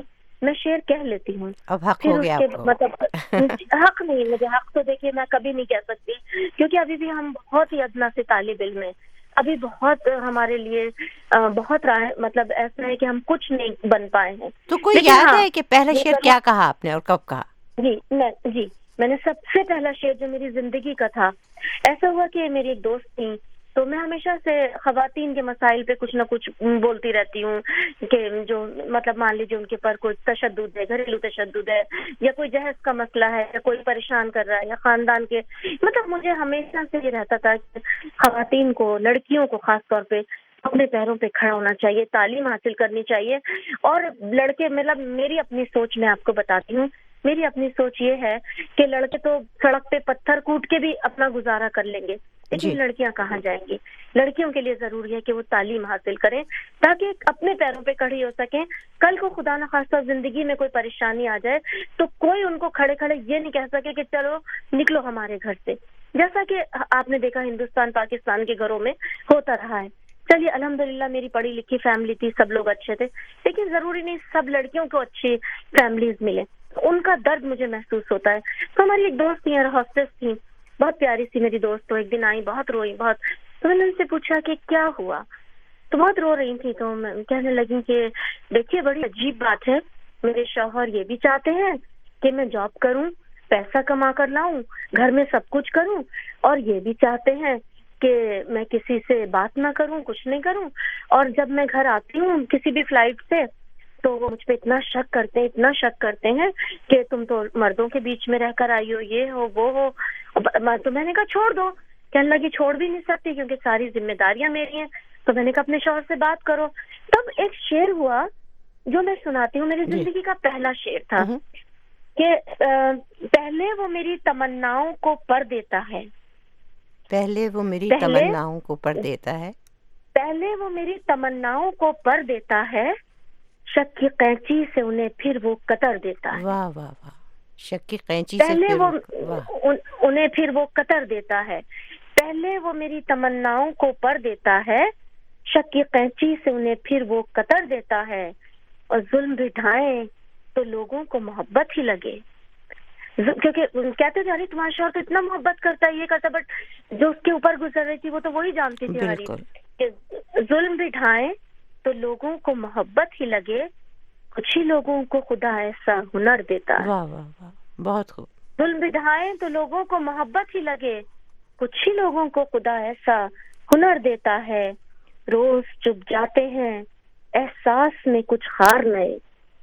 میں شعر کہہ لیتی ہوں. اب حق ہو گیا آپ کو. مطلب حق نہیں, مجھے حق تو دیکھیے میں کبھی نہیں کہہ سکتی, کیونکہ ابھی بھی ہم بہت ہی ادنا سے طالب علم ہیں. ابھی بہت ہمارے لیے بہت مطلب ایسا ہے کہ ہم کچھ نہیں بن پائے ہیں. تو کوئی یاد ہے کہ پہلا شعر کیا کہا آپ نے اور کب کہا؟ جی میں جی میں نے سب سے پہلا شعر جو میری زندگی کا تھا, ایسا ہوا کہ میری ایک دوست تھی, تو میں ہمیشہ سے خواتین کے مسائل پہ کچھ نہ کچھ بولتی رہتی ہوں کہ جو مطلب مان لیجیے ان کے پر کوئی تشدد ہے, گھریلو تشدد ہے, یا کوئی جہیز کا مسئلہ ہے, یا کوئی پریشان کر رہا ہے, یا خاندان کے مطلب مجھے ہمیشہ سے یہ رہتا تھا کہ خواتین کو, لڑکیوں کو خاص طور پہ اپنے پیروں پہ کھڑا ہونا چاہیے, تعلیم حاصل کرنی چاہیے. اور لڑکے مطلب میری اپنی سوچ میں آپ کو بتاتی ہوں, میری اپنی سوچ یہ ہے کہ لڑکے تو سڑک پہ پتھر کوٹ کے بھی اپنا گزارا کر لیں گے, لیکن جی. لڑکیاں کہاں جائیں گی؟ لڑکیوں کے لیے ضروری ہے کہ وہ تعلیم حاصل کریں تاکہ اپنے پیروں پہ کھڑی ہو سکیں. کل کو خدا نخواستہ زندگی میں کوئی پریشانی آ جائے تو کوئی ان کو کھڑے کھڑے یہ نہیں کہہ سکے کہ چلو نکلو ہمارے گھر سے, جیسا کہ آپ نے دیکھا ہندوستان پاکستان کے گھروں میں ہوتا رہا ہے. چلیے الحمدللہ میری پڑھی لکھی فیملی تھی, سب لوگ اچھے تھے, لیکن ضروری نہیں سب لڑکیوں کو اچھی فیملیز ملے. ان کا درد مجھے محسوس ہوتا ہے. تو ہماری ایک دوست تھی, ہاسٹس تھی, بہت پیاری سی میری دوست, تو ایک دن آئی, بہت روئی بہت. تو میں نے ان سے پوچھا کہ کیا ہوا, تو بہت رو رہی تھی. تو میں کہنے لگی کہ دیکھیے بڑی عجیب بات ہے, میرے شوہر یہ بھی چاہتے ہیں کہ میں جاب کروں, پیسہ کما کر لاؤں, گھر میں سب کچھ کروں, اور یہ بھی چاہتے ہیں کہ میں کسی سے بات نہ کروں, کچھ نہیں کروں. اور جب میں گھر آتی ہوں کسی بھی فلائٹ سے تو وہ مجھ پہ اتنا شک کرتے ہیں اتنا شک کرتے ہیں کہ تم تو مردوں کے بیچ میں رہ کر آئی ہو, یہ ہو وہ ہو. تو میں نے کہا چھوڑ دو. کہنے لگی چھوڑ بھی نہیں سکتی کیونکہ ساری ذمہ داریاں میری ہیں. تو میں نے کہا اپنے شوہر سے بات کرو. تب ایک شعر ہوا جو میں سناتی ہوں, میری زندگی کا پہلا شعر تھا کہ پہلے وہ میری تمناؤں کو پر دیتا ہے, پہلے وہ میری تمناؤں کو پر دیتا ہے, پہلے وہ میری تمناؤں کو پر دیتا ہے, شک کی قینچی سے انہیں پھر وہ قطر دیتا ہے. واہ واہ واہ, شک کی قینچی سے پہلے وہ واہ. انہیں پھر وہ قطر دیتا ہے. پہلے وہ میری تمناؤں کو پر دیتا ہے, شک کی قینچی سے انہیں پھر وہ قطر دیتا ہے. اور ظلم بٹھائیں تو لوگوں کو محبت ہی لگے, کیونکہ کہتے تھے ارے تمہارا شوہر تو اتنا محبت کرتا ہے, یہ کرتا, بٹ جو اس کے اوپر گزر رہی تھی وہ تو وہی جانتی تھی ہماری کہ ظلم بٹھائیں تو لوگوں کو محبت ہی لگے, کچھ ہی لوگوں کو خدا ایسا ہنر دیتا ہے. واہ واہ واہ, بہت خوب. ظلم بٹھائیں تو لوگوں کو محبت ہی لگے, کچھ ہی لوگوں کو خدا ایسا ہنر دیتا ہے. روز چپ جاتے ہیں احساس میں کچھ خار نئے,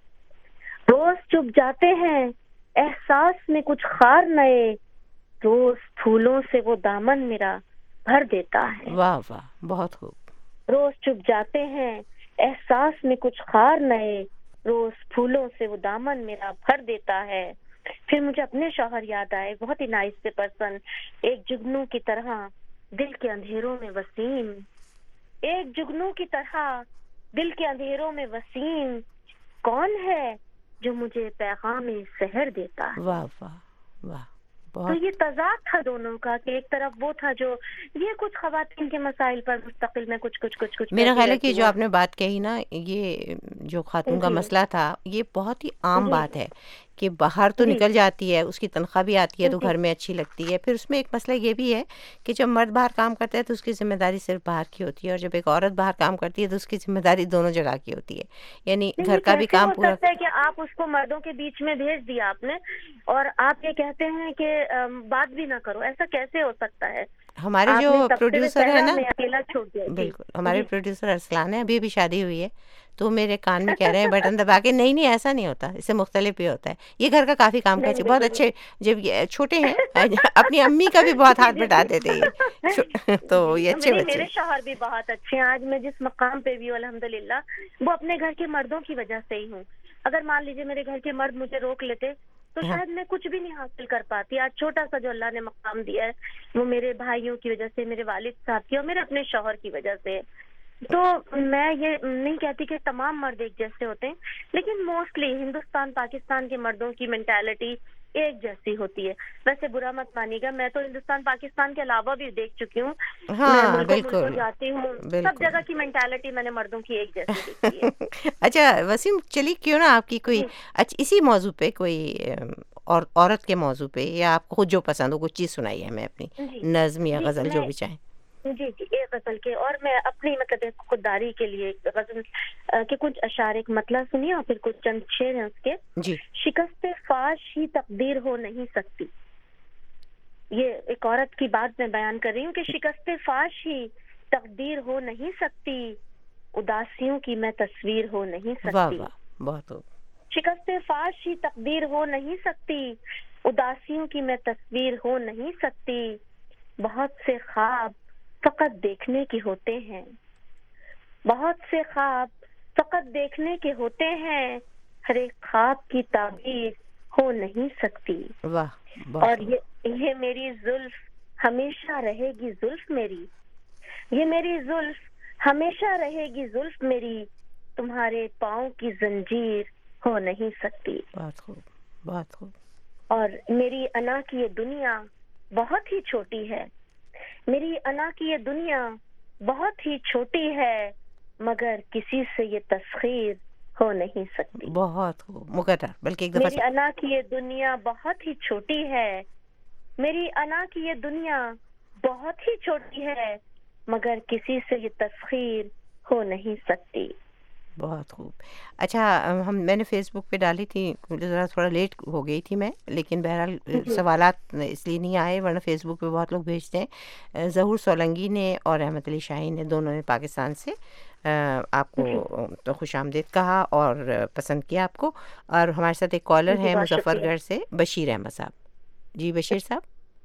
روز چپ جاتے ہیں احساس میں کچھ خار نئے, روز پھولوں سے وہ دامن میرا بھر دیتا ہے. واہ واہ, بہت خوب. روز چپ جاتے ہیں احساس میں کچھ خار نئے, روز پھولوں سے وہ دامن میرا بھر دیتا ہے. پھر مجھے اپنے شوہر یاد آئے, بہت ہی نائس سے پرسن, ایک جگنو کی طرح دل کے اندھیروں میں وسیم, ایک جگنو کی طرح دل کے اندھیروں میں وسیم, کون ہے جو مجھے پیغام سحر دیتا ہے. واہ واہ واہ, تو یہ تضاد تھا دونوں کا کہ ایک طرف وہ تھا جو یہ کچھ خواتین کے مسائل پر مستقل میں کچھ کچھ کچھ کچھ میرا خیال ہے کہ جو آپ نے بات کہی نا, یہ جو خاتون کا مسئلہ تھا یہ بہت ہی عام بات ہے کہ باہر تو نکل جاتی ہے, اس کی تنخواہ بھی آتی ہے تو گھر میں اچھی لگتی ہے. پھر اس میں ایک مسئلہ یہ بھی ہے کہ جب مرد باہر کام کرتا ہے تو اس کی ذمہ داری صرف باہر کی ہوتی ہے, اور جب ایک عورت باہر کام کرتی ہے تو اس کی ذمہ داری دونوں جگہ کی ہوتی ہے. یعنی گھر کا بھی کام پورا ہے کہ آپ اس کو مردوں کے بیچ میں بھیج دیا آپ نے, اور آپ یہ کہتے ہیں کہ بات بھی نہ کرو, ایسا کیسے ہو سکتا ہے؟ ہمارے جو پروڈیوسر ہے نا, بالکل ہمارے پروڈیوسر ارسلان ہے, ابھی ابھی شادی ہوئی ہے, تو میرے کان میں کہہ رہے ہیں بٹن دبا کے, نہیں نہیں ایسا نہیں ہوتا, اس سے مختلف بھی ہوتا ہے. یہ گھر کا کافی کام کرتے, بہت اچھے, جب یہ چھوٹے ہیں اپنی امی کا بھی بہت ہاتھ بٹاتے تھے یہ, تو یہ اچھے بچے. میرے شوہر بھی بہت اچھے ہیں. آج میں جس مقام پہ بھی ہوں الحمدللہ وہ اپنے گھر کے مردوں کی وجہ سے ہی ہوں. اگر مان لیجیے میرے گھر کے مرد مجھے روک لیتے تو شاید میں کچھ بھی نہیں حاصل کر پاتی. آج چھوٹا سا جو اللہ نے مقام دیا ہے وہ میرے بھائیوں کی وجہ سے, میرے والد صاحب کی اور میرے اپنے شوہر کی وجہ سے. تو میں یہ نہیں کہتی کہ تمام مرد ایک جیسے ہوتے ہیں, لیکن موسٹلی ہندوستان پاکستان کے مردوں کی مینٹالٹی ایک جیسی ہوتی ہے. ویسے برا مت مانیے گا, میں تو ہندوستان پاکستان کے علاوہ بھی دیکھ چکی ہوں, ہاں بالکل جاتی ہوں, سب جگہ کی مینٹالٹی میں نے مردوں کی ایک جیسی دیکھی ہے. اچھا وسیم, چلیے کیوں نا آپ کی کوئی اچھا اسی موضوع پہ کوئی اور عورت کے موضوع پہ, یا آپ کو خود جو پسند ہو کچھ چیز سنائیے ہمیں, اپنی نظم یا غزل جو بھی چاہیں. جی جی ایک غزل کے, اور میں اپنی مطلب خودداری کے لیے غزل کے کچھ اشعار ایک مطلب سنیے اور پھر کچھ چند شعر ہیں اس کے. جی. شکست فاش ہی تقدیر ہو نہیں سکتی, یہ ایک عورت کی بات میں بیان کر رہی ہوں کہ شکست فاش ہی تقدیر ہو نہیں سکتی, اداسیوں کی میں تصویر ہو نہیں سکتی. بہت شکست فاش ہی تقدیر ہو نہیں سکتی, اداسیوں کی میں تصویر ہو نہیں سکتی. بہت سے خواب فقط دیکھنے کے ہوتے ہیں, بہت سے خواب فقط دیکھنے کے ہوتے ہیں, ہر ایک خواب کی تعبیر ہو نہیں سکتی. واہ. اور یہ یہ میری زلف ہمیشہ رہے گی زلف میری, یہ میری زلف ہمیشہ رہے گی زلف میری, تمہارے پاؤں کی زنجیر ہو نہیں سکتی. بہت خوب, بہت خوب. اور میری انا کی یہ دنیا بہت ہی چھوٹی ہے, میری انا کی یہ دنیا بہت ہی چھوٹی ہے, مگر کسی سے یہ تسخیر ہو نہیں سکتی. بہت خوب مقرر. بلکہ ایک دفعہ میری انا کی یہ دنیا بہت ہی چھوٹی ہے, میری انا کی یہ دنیا بہت ہی چھوٹی ہے, مگر کسی سے یہ تسخیر ہو نہیں سکتی. بہت خوب. اچھا ہم میں نے فیس بک پہ ڈالی تھی, ذرا تھوڑا لیٹ ہو گئی تھی میں, لیکن بہرحال سوالات اس لیے نہیں آئے, ورنہ فیس بک پہ بہت لوگ بھیجتے ہیں. ظہور سولنگی نے اور احمد علی شاہین نے, دونوں نے پاکستان سے آپ کو تو خوش آمدید کہا اور پسند کیا آپ کو. اور ہمارے ساتھ ایک کالر ہے مظفر گڑھ سے, بشیر احمد صاحب. جی بشیر صاحب,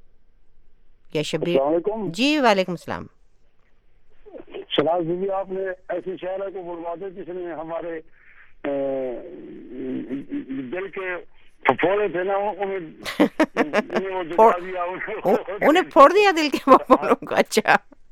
یا شبیر. جی وعلیکم السلام. شناز بی آپ نے ایسی شاعرہ کو بلوا دے جس نے ہمارے دل کے پھوڑے تھے نا, انہیں پھوڑ دیا دل کے پھوڑوں کو. اچھا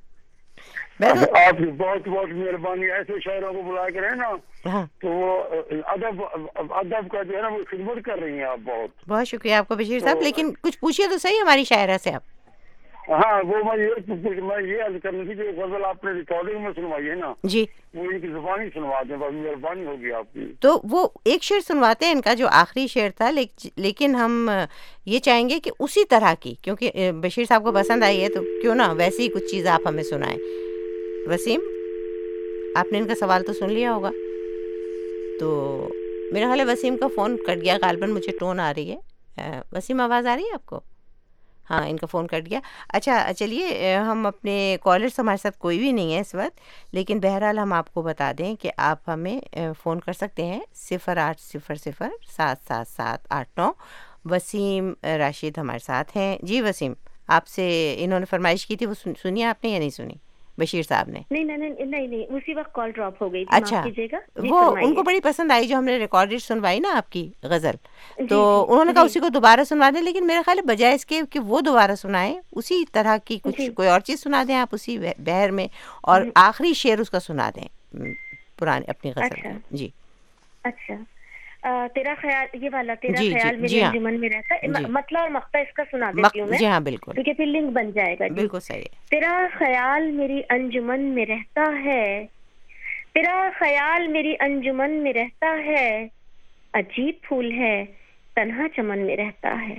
آپ کی بہت بہت مہربانی. ایسے شاعروں کو بلا کے رہے نا تو وہ ادب ادب کا جو ہے نا وہ خدمت کر رہی ہیں آپ. بہت بہت شکریہ آپ کو بشیر صاحب. لیکن کچھ پوچھیے تو صحیح ہماری شاعرہ سے آپ. ہاں وہ میں یہ میں یہ عرض کرنی تھی کہ غزل آپ نے ریکارڈنگ میں سنوائی ہے نا, جی وہ ان کی زبانی سنواتے ہیں, بہت مہربانی ہوگی آپ کی. تو وہ ایک شعر سنواتے ہیں ان کا جو آخری شعر تھا, لیکن ہم یہ چاہیں گے کہ اسی طرح کی, کیونکہ بشیر صاحب کو پسند آئی ہے تو کیوں نہ ویسی ہی کچھ چیز آپ ہمیں سنائیں. وسیم آپ نے ان کا سوال تو سن لیا ہوگا, تو میرا خیال ہے وسیم کا فون کٹ گیا غالباً, مجھے ٹون آ رہی ہے. وسیم آواز آ رہی ہے آپ کو؟ ہاں ان کا فون کٹ گیا. اچھا چلیے ہم اپنے کالرس, ہمارے ساتھ کوئی بھی نہیں ہے اس وقت, لیکن بہرحال ہم آپ کو بتا دیں کہ آپ ہمیں فون کر سکتے ہیں صفر آٹھ صفر صفر سات سات سات آٹھ نو. وسیم راشد ہمارے ساتھ ہیں. جی وسیم, آپ سے انہوں نے فرمائش کی تھی, وہ سنی آپ نے یا نہیں سنی بشیر صاحب نے؟ نہیں نہیں نہیں نہیں اسی وقت کال ڈراپ ہو گئی. اچھا وہ ان کو بڑی پسند آئی جو ہم نے ریکارڈڈ سنوائی نا آپ کی غزل, تو انہوں نے کہا اسی کو دوبارہ سنوا دیں. لیکن میرا خیال ہے بجائے اس کے کہ وہ دوبارہ سنائیں, اسی طرح کی کچھ کوئی اور چیز سنا دیں آپ اسی بہر میں, اور آخری شعر اس کا سنا دیں پرانے اپنی غزل. جی اچھا. تیرا خیال یہ والا تیرا خیال میرے انجمن میں رہتا ہے, مطلب اور مقطع اس کا سنا دیتی ہوں میں. جی ہاں بالکل, کیونکہ پھر لنک بن جائے گا. بالکل صحیح. تیرا خیال میری انجمن میں رہتا ہے, تیرا خیال میری انجمن میں رہتا ہے, عجیب پھول ہے تنہا چمن میں رہتا ہے.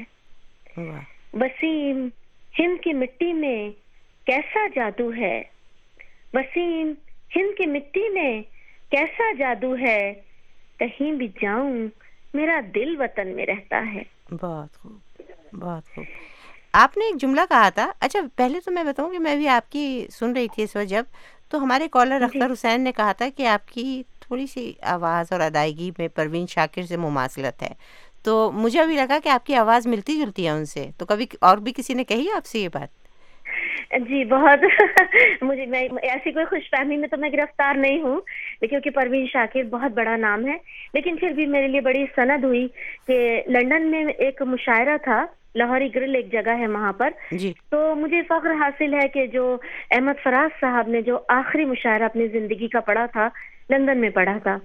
وسیم ہند کی مٹی میں کیسا جادو ہے, وسیم ہند کی مٹی میں کیسا جادو ہے, کہیں بھی جاؤں میرا دل وطن میں رہتا ہے. بہت خوب, بہت خوب. آپ نے ایک جملہ کہا تھا. اچھا پہلے تو میں بتاؤں کہ میں بھی آپ کی سن رہی تھی اس وقت جب, تو ہمارے کالر اختر حسین نے کہا تھا کہ آپ کی تھوڑی سی آواز اور ادائیگی میں پروین شاکر سے مماثلت ہے, تو مجھے ابھی لگا کہ آپ کی آواز ملتی جلتی ہے ان سے. تو کبھی اور بھی کسی نے کہی آپ سے یہ بات؟ جی بہت مجھے میں ایسی کوئی خوش فہمی میں تو میں گرفتار نہیں ہوں, کیونکہ پروین شاکر بہت بڑا نام ہے. لیکن پھر بھی میرے لیے بڑی سند ہوئی کہ لندن میں ایک مشاعرہ تھا, لاہوری گرل ایک جگہ ہے وہاں پر, جی. تو مجھے فخر حاصل ہے کہ جو احمد فراز صاحب نے جو آخری مشاعرہ اپنی زندگی کا پڑھا تھا, لندن میں پڑھا تھا,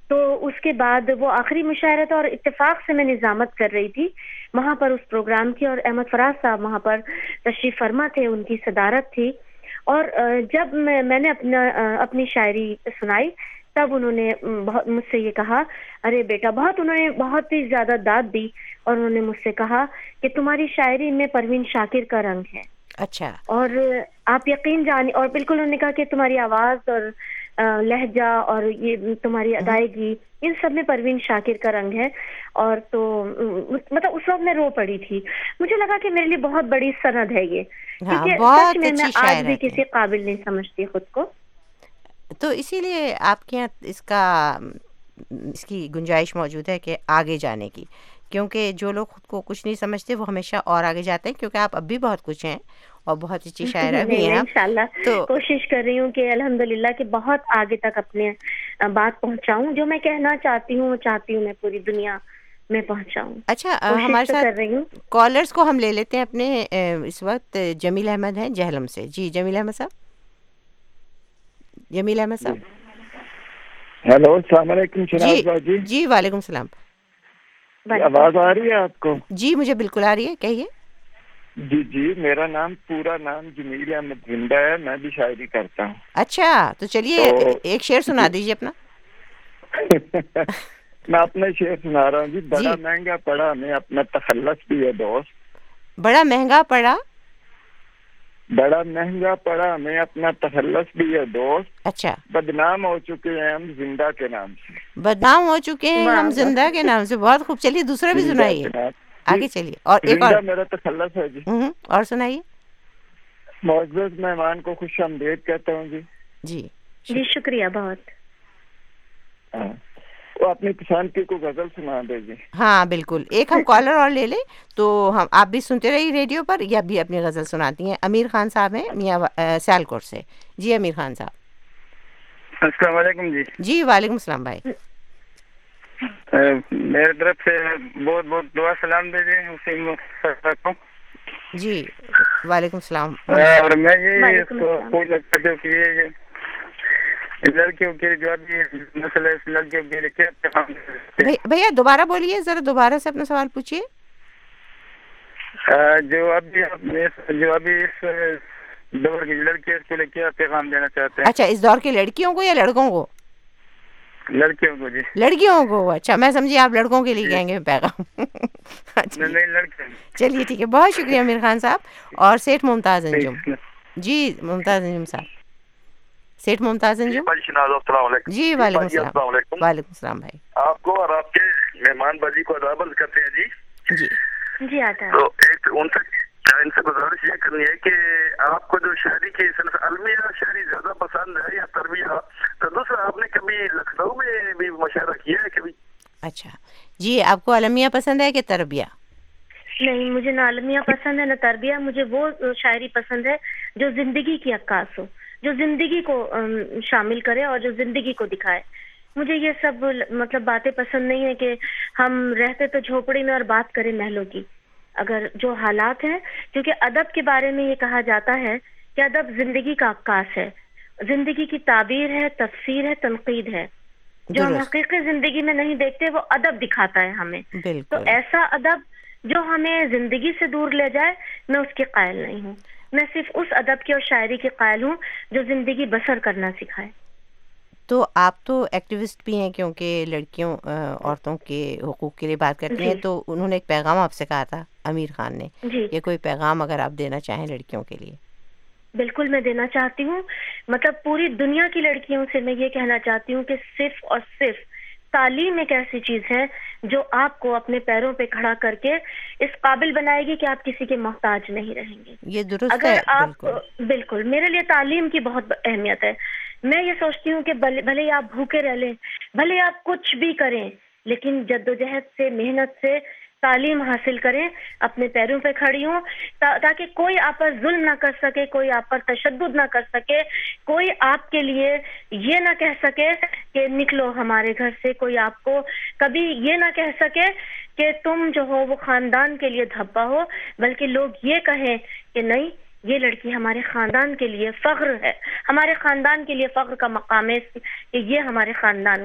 تو اس کے بعد وہ آخری مشاعرہ تھا اور اتفاق سے میں نظامت کر رہی تھی وہاں پر اس پروگرام کی، اور احمد فراز صاحب وہاں پر تشریف فرما تھے، ان کی صدارت تھی. اور جب میں میں نے اپنا اپنی شاعری سنائی تب انہوں نے بہت مجھ سے یہ کہا، ارے بیٹا، بہت انہوں نے بہت ہی زیادہ داد دی، اور انہوں نے مجھ سے کہا کہ تمہاری شاعری میں پروین شاکر کا رنگ ہے. اچھا. اور آپ یقین جانے، اور بالکل انہوں نے کہا کہ تمہاری آواز اور لہجہ اور یہ تمہاری ادائیگی ان سب میں پروین شاکر کا رنگ ہے. اور تو مطلب اس وقت میں رو پڑی تھی. مجھے لگا کہ میرے لیے بہت بڑی سند ہے یہ، کیونکہ سچ میں میں آج بھی کسی قابل نہیں سمجھتی خود کو. تو اسی لیے آپ کے یہاں اس کا اس کی گنجائش موجود ہے کہ آگے جانے کی، کیونکہ جو لوگ خود کو کچھ نہیں سمجھتے وہ ہمیشہ اور آگے جاتے ہیں، کیونکہ آپ اب بھی بہت کچھ ہیں اور بہت اچھی شاعرہ بھی ہیں. انشاءاللہ تو کوشش کر رہی ہوں کہ الحمدللہ کہ بہت آگے تک اپنے بات پہنچاؤں، جو میں کہنا چاہتی ہوں چاہتی ہوں میں پوری دنیا میں پہنچاؤں. اچھا، ہمارے ساتھ کالرز کو ہم لے لیتے ہیں اپنے. اس وقت جمیل احمد ہیں جہلم سے. جی جمیل احمد صاحب. جمیل احمد صاحب. ہیلو، السلام علیکم. شناز جی. جی وعلیکم السلام. آواز آ رہی ہے آپ کو؟ جی مجھے بالکل آ رہی ہے، کہیے. جی جی، میرا نام پورا نام جمیل احمد زندہ ہے، میں بھی شاعری کرتا ہوں. اچھا، تو چلیے ایک شعر سنا دیجیے اپنا. میں اپنا شعر سنا رہا ہوں جی. بڑا مہنگا پڑا ہمیں اپنا تخلص بھی ہے دوست. بڑا مہنگا پڑا بڑا مہنگا پڑا ہمیں اپنا تخلص بھی ہے دوست. اچھا. بدنام ہو چکے ہیں ہم زندہ کے نام سے. بدنام ہو چکے ہیں ہم زندہ کے نام سے. بہت خوب. چلیے دوسرا بھی سنائیے، آگے چلیے. اور ایک اور میرا تخلص ہے جی. اور سنائیے. معزز مہمان کو خوش آمدید کہتا ہوں جی. جی جی شکریہ بہت. وہ اپنی پسند کی کوئی غزل سنا دے جی. ہاں بالکل. ایک ہم کالر اور لے لیں تو ہم آپ بھی سنتے رہیے ریڈیو پر، یا بھی اپنی غزل سناتی ہیں. امیر خان صاحب ہیں میاں سیالکوٹ سے. جی امیر خان صاحب. السلام علیکم جی. جی وعلیکم السلام بھائی. میرے طرف سے بہت بہت دعا سلام دے دیں حسین کو. جی وعلیکم السلام. اور میں یہ پوچھ لگتا ہوں کہ یہ لڑکیوں کے جو ابھی مسئلہ اس لڑکیوں کے کیا بھیا دوبارہ بولیے ذرا، دوبارہ سے اپنا سوال پوچھیے. جو ابھی جو ابھی اس دور کی لڑکیوں کے لیے کیا پیغام دینا چاہتے ہیں؟ اچھا، اس دور کی لڑکیوں کو یا لڑکوں کو؟ لڑکیوں کو جی. لڑکیوں کو. اچھا میں سمجھی آپ لڑکوں کے لیے کہیں گے پیغام. نہیں لڑکے. چلیے ٹھیک ہے، بہت شکریہ امیر خان صاحب. اور سیٹھ ممتاز انجم. جی ممتاز انجم صاحب. سیٹھ ممتاز انجم. السلام علیکم. جی وعلیکم السلام. وعلیکم السلام بھائی. آپ کو اور آپ کے مہمان بازی کو اداب کرتے ہیں جی. جی جی آتا ہے. تو ایک ان سے ان سے گزارش یہ کرنی ہے کہ آپ کو جو شاعری کی صنف المیہ شاعری زیادہ پسند ہے یا تربیہ؟ تو دوسرا آپ نے کبھی لکھنؤ میں بھی مشاعرہ کیا ہے کبھی؟ اچھا جی، آپ کو المیہ پسند ہے کہ تربیہ؟ نہیں، مجھے نہ المیہ پسند ہے نہ تربیہ. مجھے وہ شاعری پسند ہے جو زندگی کی عکاس ہو، جو زندگی کو شامل کرے اور جو زندگی کو دکھائے. مجھے یہ سب مطلب باتیں پسند نہیں ہے کہ ہم رہتے تو جھوپڑی میں اور بات کریں محلوں کی. اگر جو حالات ہیں، کیونکہ ادب کے بارے میں یہ کہا جاتا ہے کہ ادب زندگی کا عکاس ہے، زندگی کی تعبیر ہے، تفسیر ہے، تنقید ہے. جو ہم حقیقی زندگی میں نہیں دیکھتے وہ ادب دکھاتا ہے ہمیں. تو ایسا ادب جو ہمیں زندگی سے دور لے جائے، میں اس کی قائل نہیں ہوں. میں صرف اس ادب کی اور شاعری کی قائل ہوں جو زندگی بسر کرنا سکھائے. تو آپ تو ایکٹیوسٹ بھی ہیں، کیونکہ لڑکیوں عورتوں کے حقوق کے لیے بات کرتی ہیں. تو انہوں نے ایک پیغام آپ سے کہا تھا امیر خان نے کہ کوئی پیغام اگر آپ دینا چاہیں لڑکیوں کے لیے. بالکل میں دینا چاہتی ہوں. مطلب پوری دنیا کی لڑکیوں سے میں یہ کہنا چاہتی ہوں کہ صرف اور صرف تعلیم ایک ایسی چیز ہے جو آپ کو اپنے پیروں پہ کھڑا کر کے اس قابل بنائے گی کہ آپ کسی کے محتاج نہیں رہیں گے. یہ درست اگر ہے. آپ بالکل. میرے لیے تعلیم کی بہت اہمیت ہے. میں یہ سوچتی ہوں کہ بھلے آپ بھوکے رہ لیں، بھلے آپ کچھ بھی کریں، لیکن جدوجہد سے، محنت سے تعلیم حاصل کریں، اپنے پیروں پہ کھڑی ہوں، تاکہ کوئی آپ پر ظلم نہ کر سکے، کوئی آپ پر تشدد نہ کر سکے، کوئی آپ کے لیے یہ نہ کہہ سکے کہ نکلو ہمارے گھر سے، کوئی آپ کو کبھی یہ نہ کہہ سکے کہ تم جو ہو وہ خاندان کے لیے دھبا ہو، بلکہ لوگ یہ کہیں کہ نہیں، یہ لڑکی ہمارے خاندان کے لیے فخر ہے، ہمارے خاندان کے لیے فخر کا مقام ہے کہ یہ ہمارے خاندان کا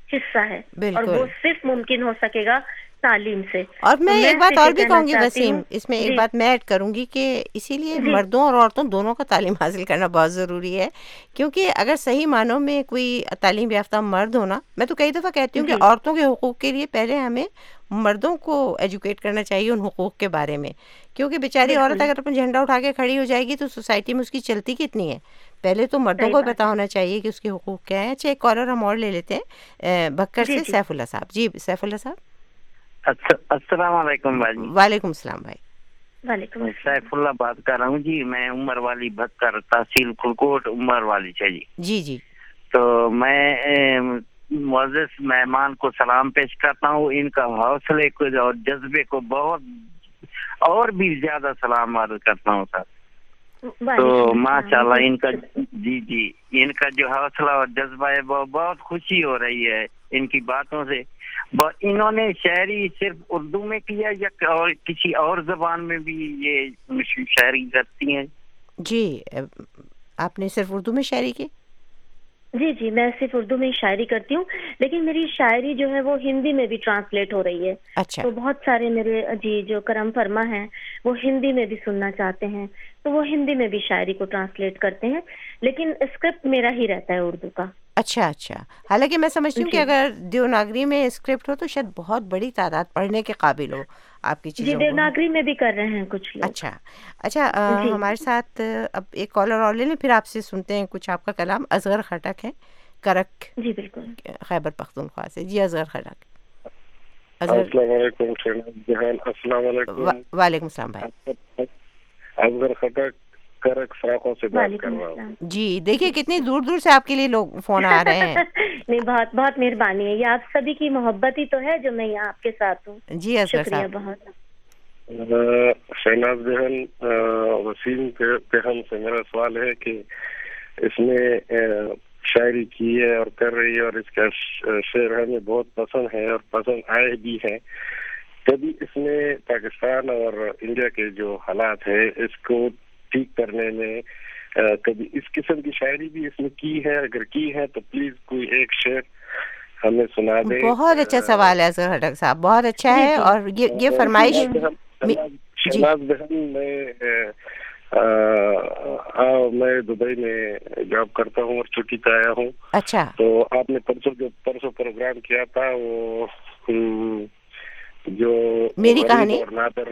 हिस्सा है और वो सिर्फ मुमकिन हो सकेगा तालीम से। और मैं एक बात और भी कहूँगी वसीम, इसमें एक बात मैं ऐड करूँगी कि इसीलिए मर्दों और औरतों दोनों का तालीम हासिल करना बहुत ज़रूरी है, क्योंकि अगर सही मानों में कोई तालीम याफ्ता मर्द होना, मैं तो कई दफ़ा कहती हूँ कि औरतों के हुकूक़ के लिए पहले हमें मर्दों को एजुकेट करना चाहिए उन हुकूक़ के बारे में, क्योंकि बेचारी औरत अगर अपना झंडा उठा के खड़ी हो जाएगी तो सोसाइटी में उसकी चलती कितनी है। पहले तो मर्दों को पता होना चाहिए कि उसके हुकूक़ क्या है। अच्छा, एक कॉलर हम और ले लेते हैं भक्कर से, सैफुल्ला साहब। जी सैफुल्ला साहब। अस्सलाम वालेकुम भाई। वालेकुम सलाम भाई। वालेकुम सैफुल्ला बात कर रहा हूँ जी, मैं उमर वाली भक्कर, तहसील खुलकोट उमर वाली से जी। जी जी। तो मैं मुअज़्ज़िज़ मेहमान को सलाम पेश करता हूँ, इनका हौसले को और जज्बे को बहुत और भी ज्यादा सलाम अर्ज़ करता हूँ सर। तो माशाल्लाह इनका जी जी इनका जो हौसला और जज्बा है वो बहुत खुशी हो रही है इनकी बातों से। इन्होंने शायरी सिर्फ उर्दू में किया या और किसी और जबान में भी ये शायरी करती हैं? जी, आपने सिर्फ उर्दू में शायरी की? जी जी, मैं सिर्फ उर्दू में शायरी करती हूँ, लेकिन मेरी शायरी जो है वो हिंदी में भी ट्रांसलेट हो रही है। अच्छा। तो बहुत सारे मेरे जी जो करम फरमा हैं वो हिंदी में भी सुनना चाहते हैं, तो वो हिंदी में भी शायरी को ट्रांसलेट करते हैं, लेकिन स्क्रिप्ट मेरा ही रहता है उर्दू का। अच्छा अच्छा। हालांकि मैं समझती हूँ कि अगर देवनागरी में स्क्रिप्ट हो तो शायद बहुत बड़ी तादाद पढ़ने के काबिल हो आपकी चीज़ों जी, देवनागरी में भी कर रहे हैं कुछ लोग। अच्छा अच्छा। आ, हमारे साथ अब एक कॉलर और ले लें, फिर आपसे सुनते हैं कुछ आपका कलाम। असगर खटक है करक, जी बिल्कुल, खैबर पख्तूनख्वा से। जी असगर खटक। वालेकुम सलाम भाई। असगर खटक करक फ्राकों से बात कर रहा हूँ। जी देखिए कितनी दूर दूर से आपके लिए लोग फोन आ रहे हैं। नहीं, बहुत बहुत मेहरबानी है, ये आप सभी की मोहब्बत ही तो है जो मैं यहाँ आपके साथ हूँ। जी शुक्रिया बहुत। शहनाज बहन, वसीम पे हम से मेरा सवाल है कि इसने शायरी की है और कर रही है और इसका शेर हमें बहुत पसंद है और पसंद आए भी है। कभी इसने पाकिस्तान और इंडिया के जो हालात है इसको ठीक करने में आ, कभी इस किस्म की शायरी भी इसमें की है? अगर की है तो प्लीज कोई एक शेर हमें सुना दे। बहुत अच्छा सवाल है असगर खटक साहब, बहुत अच्छा है। और ये ये फरमाइश शहनाज बहन, मैं आ, आ, मैं दुबई में जॉब करता हूँ और छुट्टी पे आया हूँ। अच्छा। तो आपने परसों जो परसों प्रोग्राम किया था वो जो मेरी कहानी और नादर,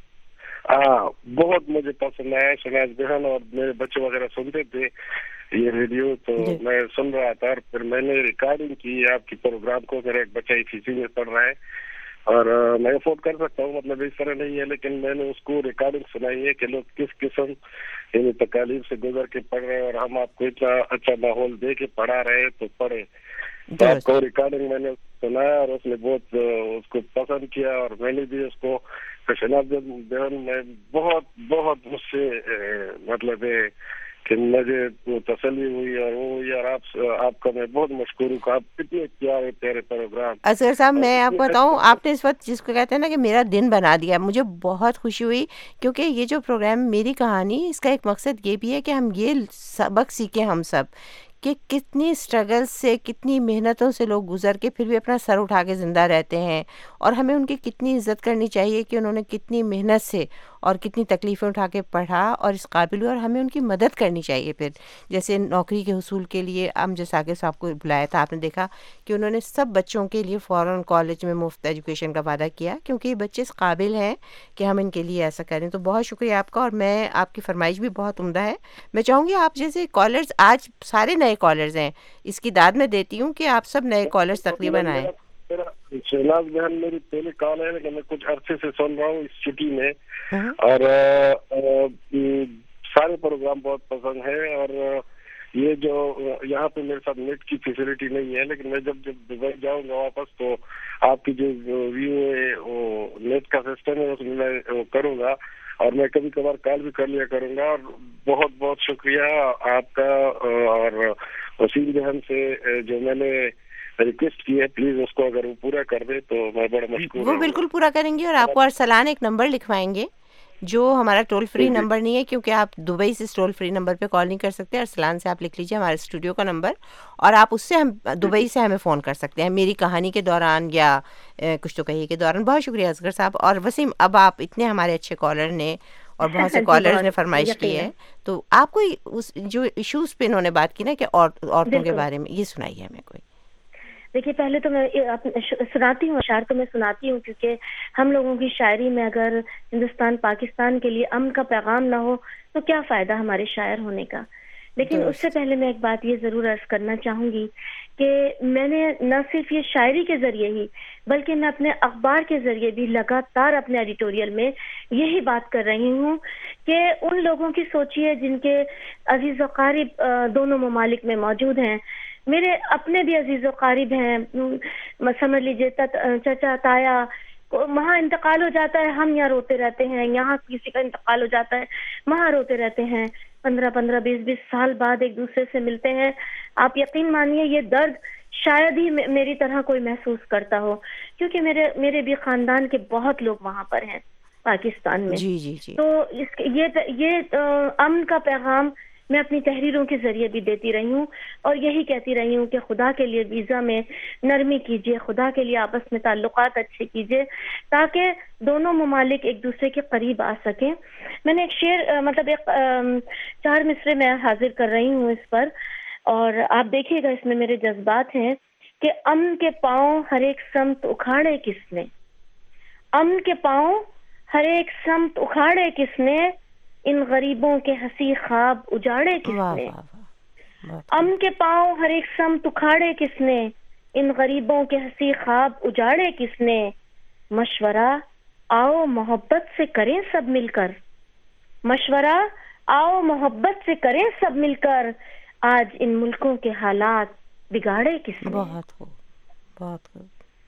हाँ बहुत मुझे पसंद आया शहनाज बहन, और मेरे बच्चे वगैरह सुनते थे ये रेडियो, तो मैं सुन रहा था और फिर मैंने रिकॉर्डिंग की आपकी प्रोग्राम को। मेरा एक बच्चा इसी में पढ़ रहा है और आ, मैं अफोर्ड कर सकता हूँ, मतलब इस तरह नहीं है, लेकिन मैंने उसको रिकॉर्डिंग सुनाई है कि लोग किस किस्म इन तकालीफ से गुजर के पढ़ रहे हैं और हम आपको इतना अच्छा माहौल दे के पढ़ा रहे तो पढ़े। तो आपको रिकॉर्डिंग मैंने सुनाया और उसने बहुत उसको पसंद किया और मैंने भी उसको। शहनाज बहन, मैं बहुत बहुत उससे मतलब है कि मुझे वो तसल्ली हुई और वो हुई और आप आपका मैं बहुत मशकूर हूँ। आप कितने प्यारे प्यारे प्रोग्राम। असगर साहब, मैं आपको बताऊँ, आपने इस वक्त जिसको कहते हैं ना कि मेरा दिन बना दिया, मुझे बहुत खुशी हुई, क्योंकि ये जो प्रोग्राम मेरी कहानी, इसका एक मकसद ये भी है कि हम ये सबक सीखें हम सब कि कितनी स्ट्रगल से, कितनी मेहनतों से लोग गुजर के फिर भी अपना सर उठा के ज़िंदा रहते हैं, और हमें उनकी कितनी इज़्ज़त करनी चाहिए कि उन्होंने कितनी मेहनत से और कितनी तकलीफ़ें उठा के पढ़ा और इस काबिल हुए, और हमें उनकी मदद करनी चाहिए। फिर जैसे नौकरी के हुसूल के लिए हम जैसे आगे साहब को बुलाया था, आपने देखा कि उन्होंने सब बच्चों के लिए फ़ौरन कॉलेज में मुफ्त एजुकेशन का वादा किया, क्योंकि ये बच्चे इस काबिल हैं कि हम इनके लिए ऐसा करें। तो बहुत शुक्रिया आपका, और मैं आपकी फरमाइश भी बहुत उम्दा है। मैं चाहूँगी आप जैसे कॉलर्स, आज सारे नए कॉलर्स हैं, इसकी दाद मैं देती हूँ कि आप सब नए कॉलर्स तकरीबन आए। शहनाज बहन मेरी पहली कॉल है, लेकिन मैं कुछ अरसे से सुन रहा हूँ इस छुट्टी में, और आ, आ, सारे प्रोग्राम बहुत पसंद है। और ये जो यहाँ पे मेरे साथ नेट की फैसिलिटी नहीं है, लेकिन मैं जब जब दुबई जाऊँगा वापस तो आपकी जो व्यू है वो नेट का सिस्टम है उसमें मैं वो करूँगा, और मैं कभी कभार कॉल भी कर लिया करूँगा। और बहुत बहुत शुक्रिया आपका, और वसीम बहन से जो मैंने रिक्वेस्ट की है, प्लीज उसको अगर वो पूरा कर दे तो मैं बड़ा मशकूर हूँ। वो बिल्कुल पूरा करेंगे, और आपको अरसलान एक नंबर लिखवाएंगे جو ہمارا ٹول فری نمبر نہیں ہے، کیونکہ آپ دبئی سے اس ٹول فری نمبر پہ کال نہیں کر سکتے، ارسلان سے آپ لکھ لیجیے ہمارے اسٹوڈیو کا نمبر، اور آپ اس سے ہم دبئی سے ہمیں فون کر سکتے ہیں میری کہانی کے دوران یا کچھ تو کہیے کے دوران. بہت شکریہ اصغر صاحب. اور وسیم، اب آپ اتنے ہمارے اچھے کالر نے اور بہت سے کالرز نے فرمائش کی ہے، تو آپ کوئی اس جو ایشوز پہ انہوں نے بات کی نا کہ عورتوں کے بارے میں، یہ سنائیے ہمیں کوئی. دیکھیے پہلے تو میں سناتی ہوں، اشعار تو میں سناتی ہوں، کیونکہ ہم لوگوں کی شاعری میں اگر ہندوستان پاکستان کے لیے امن کا پیغام نہ ہو تو کیا فائدہ ہمارے شاعر ہونے کا. لیکن اس سے پہلے میں ایک بات یہ ضرور عرض کرنا چاہوں گی کہ میں نے نہ صرف یہ شاعری کے ذریعے ہی بلکہ میں اپنے اخبار کے ذریعے بھی لگاتار اپنے ایڈیٹوریل میں یہی بات کر رہی ہوں کہ ان لوگوں کی سوچیے جن کے عزیز و قریب دونوں ممالک میں موجود ہیں. میرے اپنے بھی عزیز و قریب ہیں، سمجھ لیجیے چچا تایا، وہاں انتقال ہو جاتا ہے، ہم یہاں روتے رہتے ہیں، یہاں کسی کا انتقال ہو جاتا ہے، وہاں روتے رہتے ہیں، پندرہ پندرہ بیس بیس سال بعد ایک دوسرے سے ملتے ہیں. آپ یقین مانیے یہ درد شاید ہی میری طرح کوئی محسوس کرتا ہو، کیونکہ میرے میرے بھی خاندان کے بہت لوگ وہاں پر ہیں پاکستان میں. جی جی جی. تو اس یہ یہ امن کا پیغام میں اپنی تحریروں کے ذریعے بھی دیتی رہی ہوں، اور یہی کہتی رہی ہوں کہ خدا کے لیے ویزا میں نرمی کیجیے، خدا کے لیے آپس میں تعلقات اچھے کیجیے تاکہ دونوں ممالک ایک دوسرے کے قریب آ سکیں. میں نے ایک شعر مطلب ایک چار مصرے میں حاضر کر رہی ہوں اس پر، اور آپ دیکھیے گا اس میں میرے جذبات ہیں کہ امن کے پاؤں ہر ایک سمت اکھاڑے کس نے، امن کے پاؤں ہر ایک سمت اکھاڑے کس نے، ان غریبوں کے ہنسی خواب اجاڑے کس نے، امن کے پاؤں ہر ایک سمت اکھاڑے کس نے، ان غریبوں کے ہنسی خواب اجاڑے کس نے. مشورہ آؤ محبت سے کریں سب مل کر، مشورہ آؤ محبت سے کریں سب مل کر، آج ان ملکوں کے حالات بگاڑے کس نے. بہت خوب، بہت خوب.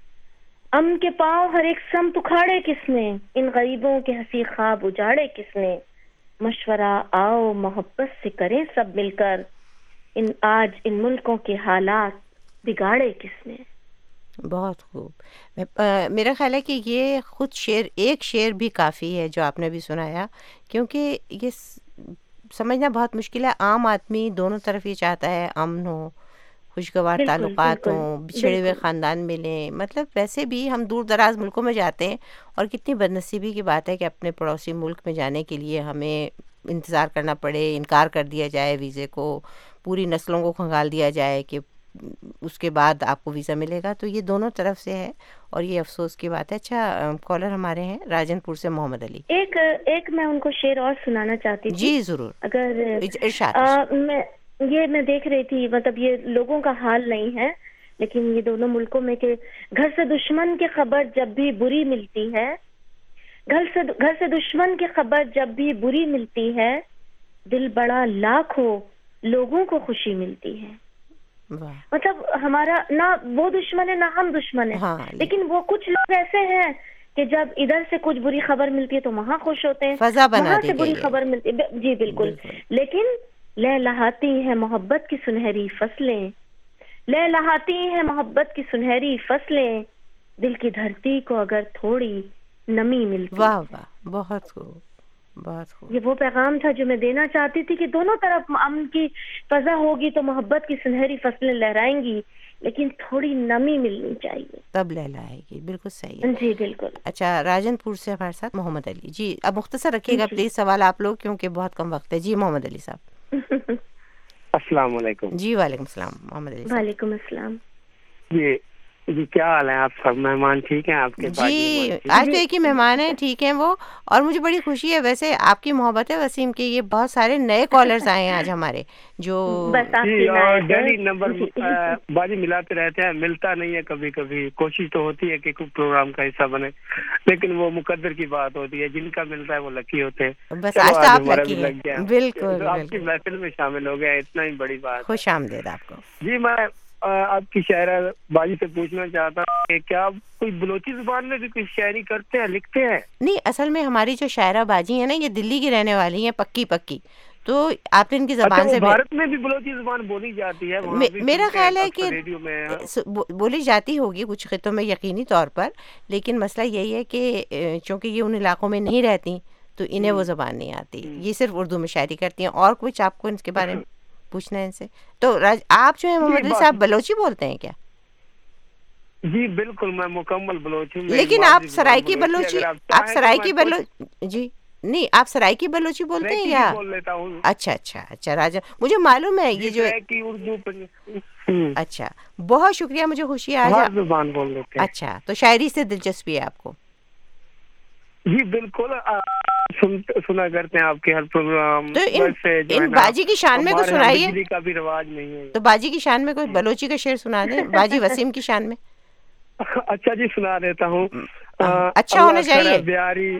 امن کے پاؤں ہر ایک سمت اکھاڑے کس نے، ان غریبوں کے ہنسی خواب اجاڑے کس نے. مشورہ آؤ محبت سے کریں سب مل کر، ان آج ان ملکوں کے حالات بگاڑے کس نے. بہت خوب. میرا خیال ہے کہ یہ خود شعر، ایک شعر بھی کافی ہے جو آپ نے بھی سنایا، کیونکہ یہ سمجھنا بہت مشکل ہے. عام آدمی دونوں طرف یہ چاہتا ہے امن ہو، خوشگوار تعلقات ہوں، بچھڑے ہوئے خاندان ملیں. مطلب ویسے بھی ہم دور دراز ملکوں میں جاتے ہیں، اور کتنی بد نصیبی کی بات ہے کہ اپنے پڑوسی ملک میں جانے کے لیے ہمیں انتظار کرنا پڑے، انکار کر دیا جائے ویزے کو، پوری نسلوں کو کھنگال دیا جائے کہ اس کے بعد آپ کو ویزا ملے گا. تو یہ دونوں طرف سے ہے اور یہ افسوس کی بات ہے. اچھا کالر ہمارے ہیں راجن پور سے محمد علی. ایک ایک میں ان کو شعر اور سنانا چاہتی تھی. جی ضرور. اگر ارشاد. میں یہ میں دیکھ رہی تھی، مطلب یہ لوگوں کا حال نہیں ہے لیکن یہ دونوں ملکوں میں کہ گھر سے دشمن کی خبر جب بھی بری ملتی ہے، گھر سے گھر سے دشمن کی خبر جب بھی بری ملتی ہے، دل بڑا لاکھ ہو لوگوں کو خوشی ملتی ہے. مطلب ہمارا نہ وہ دشمن ہے نہ ہم دشمن ہیں. ہاں. لیکن وہ کچھ لوگ ایسے ہیں کہ جب ادھر سے کچھ بری خبر ملتی ہے تو وہاں خوش ہوتے ہیں، وہاں سے بری خبر ملتی ہے. جی بالکل. لیکن لہلہاتی ہیں محبت کی سنہری فصلیں، لہلہاتی ہیں محبت کی سنہری فصلیں، دل کی دھرتی کو اگر تھوڑی نمی ملتی. واہ واہ، بہت خوب، بہت خوب. یہ وہ پیغام تھا جو میں دینا چاہتی تھی کہ دونوں طرف امن کی فضا ہوگی تو محبت کی سنہری فصلیں لہرائیں گی، لیکن تھوڑی نمی ملنی چاہیے تب لہلائے گی. بالکل صحیح. جی بالکل. اچھا راجن پور سے ہمارے ساتھ محمد علی. جی اب مختصر رکھیے گا پلیز سوال آپ لوگ، کیونکہ بہت کم وقت ہے. جی محمد علی صاحب. السلام علیکم. جی وعلیکم السلام محمد علی. وعلیکم السلام. جی جی کیا حال ہے آپ سب؟ مہمان ٹھیک ہیں آپ کے؟ جی آج تو ایک ہی مہمان ہیں، ٹھیک ہیں وہ، اور مجھے بڑی خوشی ہے ویسے آپ کی محبت ہے وسیم کے. یہ بہت سارے نئے کالرز آئے ہیں آج ہمارے جو ڈیلی نمبر بازی ملاتے رہتے ہیں، ملتا نہیں ہے کبھی کبھی. کوشش تو ہوتی ہے کہ کوئی پروگرام کا حصہ بنے، لیکن وہ مقدر کی بات ہوتی ہے، جن کا ملتا ہے وہ لکی ہوتے ہیں. بس آج تو آپ لکی ہیں. بالکل آپ کی محفل میں شامل ہو گئے، اتنا ہی بڑی بات. خوش آمدید آپ کو. جی میں آپ کی شاعرہ بازی سے پوچھنا چاہتا ہوں کہ کیا کوئی بلوچی زبان میں بھی کوئی شاعری کرتے ہیں، لکھتے ہیں؟ نہیں، اصل میں ہماری جو شاعرہ باجی ہیں نا یہ دلی کی رہنے والی ہیں، پکی پکی. تو آپ نے ان کی زبان سے بھارت میں بھی بلوچی زبان بولی جاتی ہے؟ میرا خیال ہے کہ بولی جاتی ہوگی کچھ خطوں میں یقینی طور پر، لیکن مسئلہ یہی ہے کہ چونکہ یہ ان علاقوں میں نہیں رہتی تو انہیں وہ زبان نہیں آتی, یہ صرف اردو میں شاعری کرتی ہیں. اور کچھ آپ کو ان کے بارے میں پوچھنا ہے ان سے؟ تو آپ جو ہے محمد علی صاحب بلوچی بولتے ہیں کیا؟ جی بالکل, میں مکمل بلوچی. لیکن آپ سرائکی بلوچی, آپ سرائکی بلوچی, جی نہیں آپ سرائکی بلوچی بولتے ہیں یا؟ اچھا اچھا اچھا راجا, مجھے معلوم ہے یہ جو اچھا, بہت شکریہ, مجھے خوشی آج زبان بول لیتے ہیں. اچھا, تو شاعری سے دلچسپی ہے آپ کو؟ جی بالکل, سنا کرتے ہیں آپ کے ہر پروگرام. تو ان باجی کی شان میں کوئی سنائیے. بجلی کا بھی رواج نہیں ہے, تو باجی کی شان میں کوئی بلوچی کا شعر سنا دیں, باجی وسیم کی شان میں. اچھا جی سنا دیتا ہوں. اچھا ہونا چاہیے بیاری.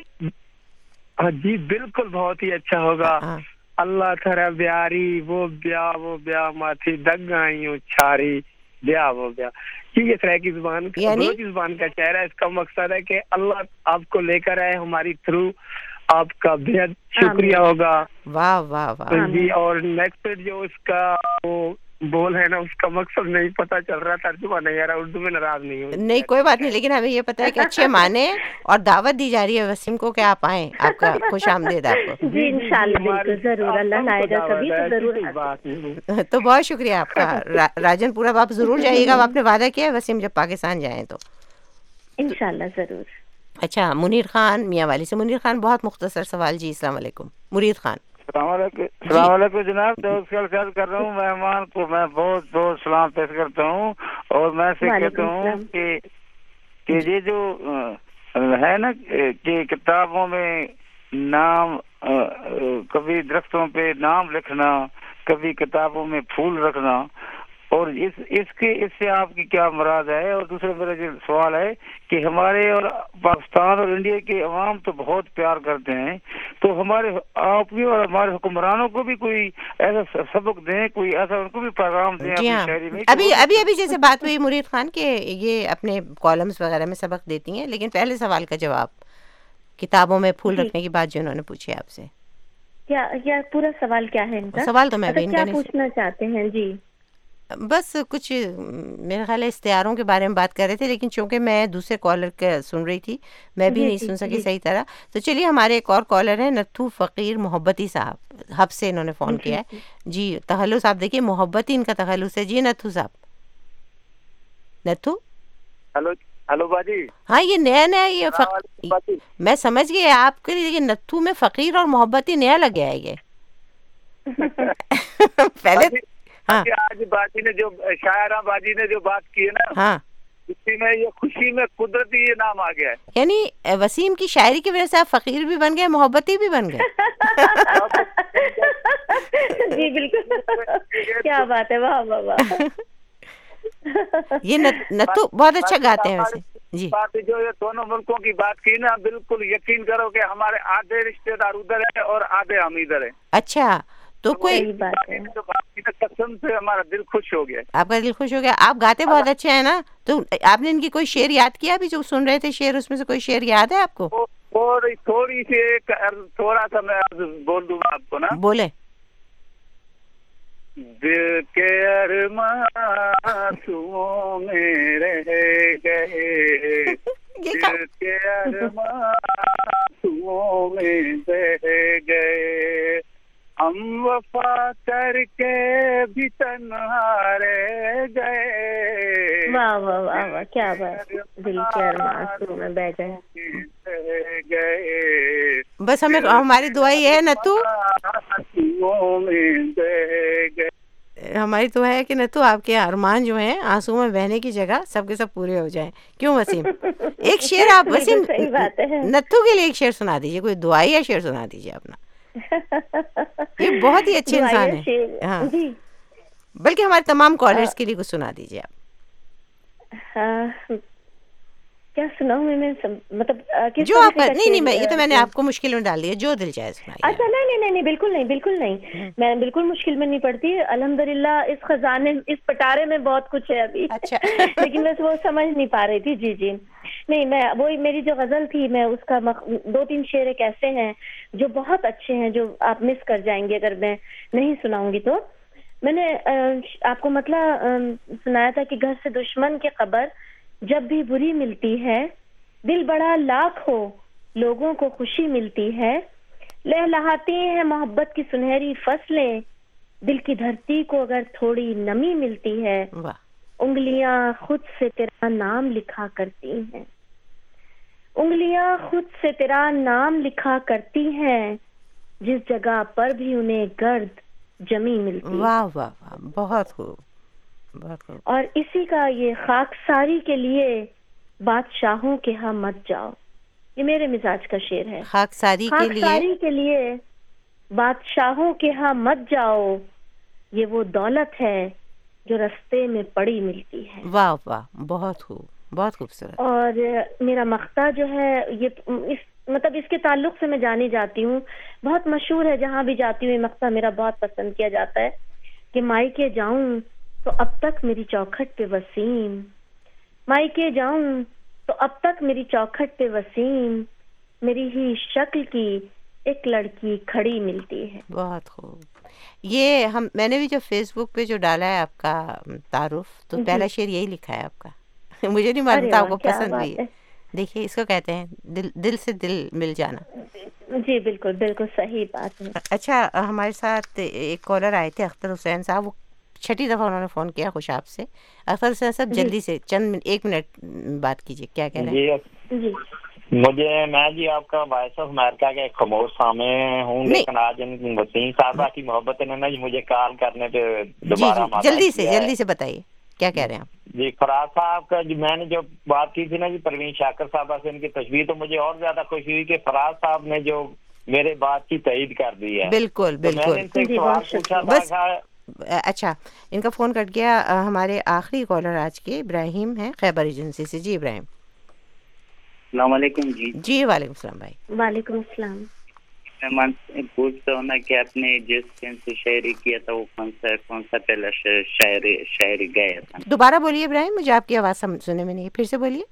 جی بالکل, بہت ہی اچھا ہوگا. اللہ تھرا بیاری وہ بیا وہ بیا ماتھی دگائیوں چھاری بیا وہ بیا. یہ سرائکی زبان بلوچی زبان کا شعر ہے. اس کا مقصد ہے کہ اللہ آپ کو لے کر آئے ہماری تھرو, آپ کا بےحد شکریہ ہوگا. واہ واہ واہ جی. اور نیکسٹ جو اس کا وہ بول ہے نا, اس کا مقصد نہیں پتا چل رہا, ترجمہ نہیں آ رہا, اردو میں ناراض نہیں ہوں. نہیں کوئی بات نہیں, لیکن ہمیں یہ پتا ہے کہ اچھے معنی اور دعوت دی جا رہی ہے وسیم کو کہ آپ آئیں, آپ کا خوش آمدید آپ کو. جی انشاءاللہ بالکل ضرور, اللہ لائے گا کبھی تو ضرور. تو بہت شکریہ آپ کا راجن پورہ, آپ ضرور جائیے گا, آپ نے وعدہ کیا ہے وسیم جب پاکستان جائیں تو انشاءاللہ ضرور. اچھا, منیر خان میاں والی سے. منیر خان بہت مختصر سوال. جی السلام علیکم. مرید خان. السلام علیکم. السلام علیکم جناب, تو کر رہا ہوں مہمان کو میں بہت بہت سلام پیش کرتا ہوں, اور میں سے کہتا ہوں کہ کہ یہ جو ہے نا کہ کتابوں میں نام, کبھی درختوں پہ نام لکھنا, کبھی کتابوں میں پھول رکھنا, اور اس اس کے اس سے آپ کی کیا مراد ہے؟ اور دوسرا میرا جو سوال ہے کہ ہمارے اور پاکستان اور انڈیا کے عوام تو بہت پیار کرتے ہیں, تو ہمارے آپ بھی اور ہمارے حکمرانوں کو بھی کوئی ایسا سبق دیں, کوئی ایسا ان کو بھی پیغام دیں اپنی شاعری میں. ابھی ابھی ابھی جیسے بات ہوئی مرید خان کے یہ اپنے کالمز وغیرہ میں سبق دیتی ہیں, لیکن پہلے سوال کا جواب, کتابوں میں پھول رکھنے کی بات جو انہوں نے پوچھی آپ سے, کیا کیا پورا سوال کیا ہے ان کا؟ سوال تو میں بھی کیا پوچھنا چاہتے ہیں؟ جی بس کچھ میرا خیال ہے استعاروں کے بارے میں بات کر رہے تھے, لیکن چونکہ میں دوسرے کالر کا سن رہی تھی, میں بھی نہیں سن سکی صحیح طرح. تو چلیے ہمارے ایک اور کالر ہیں نتھو فقیر محبتی صاحب, ہب سے انہوں نے فون کیا ہے. جی تخلص آپ دیکھیے, محبتی ان کا تخلص ہے. جی نتھو صاحب. نتھو. ہلو ہلو باجی. ہاں یہ نیا نیا یہ فق... میں سمجھ گئی آپ کے لیے نتھو میں فقیر اور محبتی نیا لگ گیا ہے یہ. پہلے ہاں آج باجی نے جو شاعرہ باجی نے جو بات کی ہے نا, ہاں اسی میں یہ خوشی میں قدرتی یہ نام آ گیا ہے. یعنی وسیم کی شاعری کی وجہ سے آپ فقیر بھی بن گئے, محبتی بھی بن گئے. جی بالکل, کیا بات ہے, واہ واہ واہ. یہ نتھو بہت اچھا گاتے ہیں ویسے. جی جو یہ دونوں ملکوں کی بات کی نا, بالکل یقین کرو کہ ہمارے آدھے رشتے دار ادھر ہیں اور آدھے ہم ادھر ہیں. اچھا, تو کوئی قسم سے ہمارا دل خوش ہو گیا. آپ کا دل خوش ہو گیا. آپ گاتے بہت اچھے ہیں نا, تو آپ نے ان کی کوئی شعر یاد کیا ابھی جو سن رہے تھے شعر, اس میں سے کوئی شعر یاد ہے آپ کو؟ تھوڑی تھوڑی سی ایک تھوڑا سا میں بول دوں گا آپ کو نا. بولے. دل کے ارمانوں میں رہ گئے, دل کے ارمانوں میں رہ گئے, ہم وفا کر کے بھی تنہا رہ گئے. واہ واہ واہ واہ, کیا بات, دل کے ارمانوں میں بہ گئے. بس ہمیں ہماری دعا یہ ہے نتھو, ہماری دعا ہے کہ نتھو آپ کے ارمان جو ہیں آنسو میں بہنے کی جگہ سب کے سب پورے ہو جائیں. کیوں وسیم, ایک شعر آپ وسیم نتھو کے لیے ایک شعر سنا دیجیے, کوئی دعائی یا شعر سنا دیجیے اپنا. یہ بہت ہی اچھے انسان ہیں. ہاں بلکہ ہمارے تمام کالرز کے لیے کچھ سنا دیجیے آپ. کیا سناؤں میں, مطلب جو آپ کا, نہیں نہیں میں یہ تو میں نے آپ کو مشکل میں ڈال دیا, جو دل چاہے سنائیے. اچھا نہیں نہیں نہیں بالکل نہیں, بالکل نہیں, میں بالکل مشکل میں نہیں پڑتی الحمدللہ. اس خزانے اس پٹارے میں بہت کچھ ہے ابھی, لیکن میں وہ سمجھ نہیں پا رہی تھی. جی جی نہیں, میں وہی میری جو غزل تھی, میں اس کا دو تین شعر ایک ایسے ہیں جو بہت اچھے ہیں, جو آپ مس کر جائیں گے اگر میں نہیں سناؤں گی. تو میں نے آپ کو مطلب سنایا تھا کہ گھر سے دشمن کی خبر جب بھی بری ملتی ہے, دل بڑا لاکھ ہو لوگوں کو خوشی ملتی ہے, लहलहाती हैं मोहब्बत की सुनहरी फसलें, दिल की धरती को अगर थोड़ी नमी मिलती है, उंगलियां खुद से तेरा नाम लिखा करती हैं, उंगलियां खुद से तेरा नाम लिखा करती हैं, जिस जगह पर भी उन्हें गर्द जमी मिलती। वाह वाह वाह, बहुत खूब, बहुत खूब। और इसी का ये खाकसारी के लिए बादशाहों के यहाँ मत जाओ, ये मेरे मिजाज का शेर है। खाकसारी के लिए खाकसारी के लिए बादशाहों के यहाँ मत जाओ, ये वो दौलत है जो रास्ते में पड़ी मिलती है। वाह वाह, बहुत खूब, बहुत खूबसूरत। और मेरा मख्ता जो है ये इस मतलब इसके ताल्लुक से मैं जानी जाती हूँ, बहुत मशहूर है, जहाँ भी जाती हूँ ये मख्ता मेरा बहुत पसंद किया जाता है कि मायके जाऊं तो अब तक मेरी चौखट पे वसीम, मायके जाऊं तो अब तक मेरी चौखट पे वसीम, मेरी ही शक्ल की एक लड़की खड़ी मिलती है। बहुत खूब। ये हम मैंने भी जो फेसबुक पे जो डाला है आपका तारुफ, तो पहला शेर यही लिखा है आपका। मुझे नहीं मालूम था आपको पसंद भी है। देखिए इसको कहते हैं दिल दिल से दिल मिल जाना। जी बिल्कुल बिल्कुल सही बात है। अच्छा, हमारे साथ एक कॉलर आए थे अख्तर हुसैन साहब, वो छठी दफा उन्होंने फोन किया खुश आपसे। अख्तर हुसैन साहब जल्दी से चंद एक मिनट बात कीजिए, क्या कह रहे हैं? जी मुझे मैं जी आपका वॉइस ऑफ अमेरिका के खमोश सामे हूँ, लेकिन आज इन वसीम साहबा की मोहब्बत ने ना मुझे कॉल करने पे दोबारा जल्दी से जल्दी से बताइए क्या कह रहे हैं आप? जी फराज साहब का जी मैंने जो बात की थी ना जी परवीन शाकर साहबा से, इनकी तस्वीर तो मुझे और ज्यादा खुशी हुई कि फराज साहब ने जो मेरे बात की तईद कर दी है। बिल्कुल बिल्कुल। तो मैंने इनसे एक सवाल पूछा था। अच्छा, इनका फोन कट गया। हमारे आखिरी कॉलर आज के इब्राहिम हैं खैबर एजेंसी से। जी इब्राहिम। अस्सलामुअलैकुम जी। जी वालेकुम सलाम भाई। वालेकुम अस्सलाम। मैं पूछता हूँ ना कि आपने जिस दिन से शायरी किया था वो कौन सा कौन सा पहला शायरी शायरी गाया था? दोबारा बोलिए इब्राहिम, मुझे आपकी आवाज़ सुनने में नहीं है, फिर से बोलिए।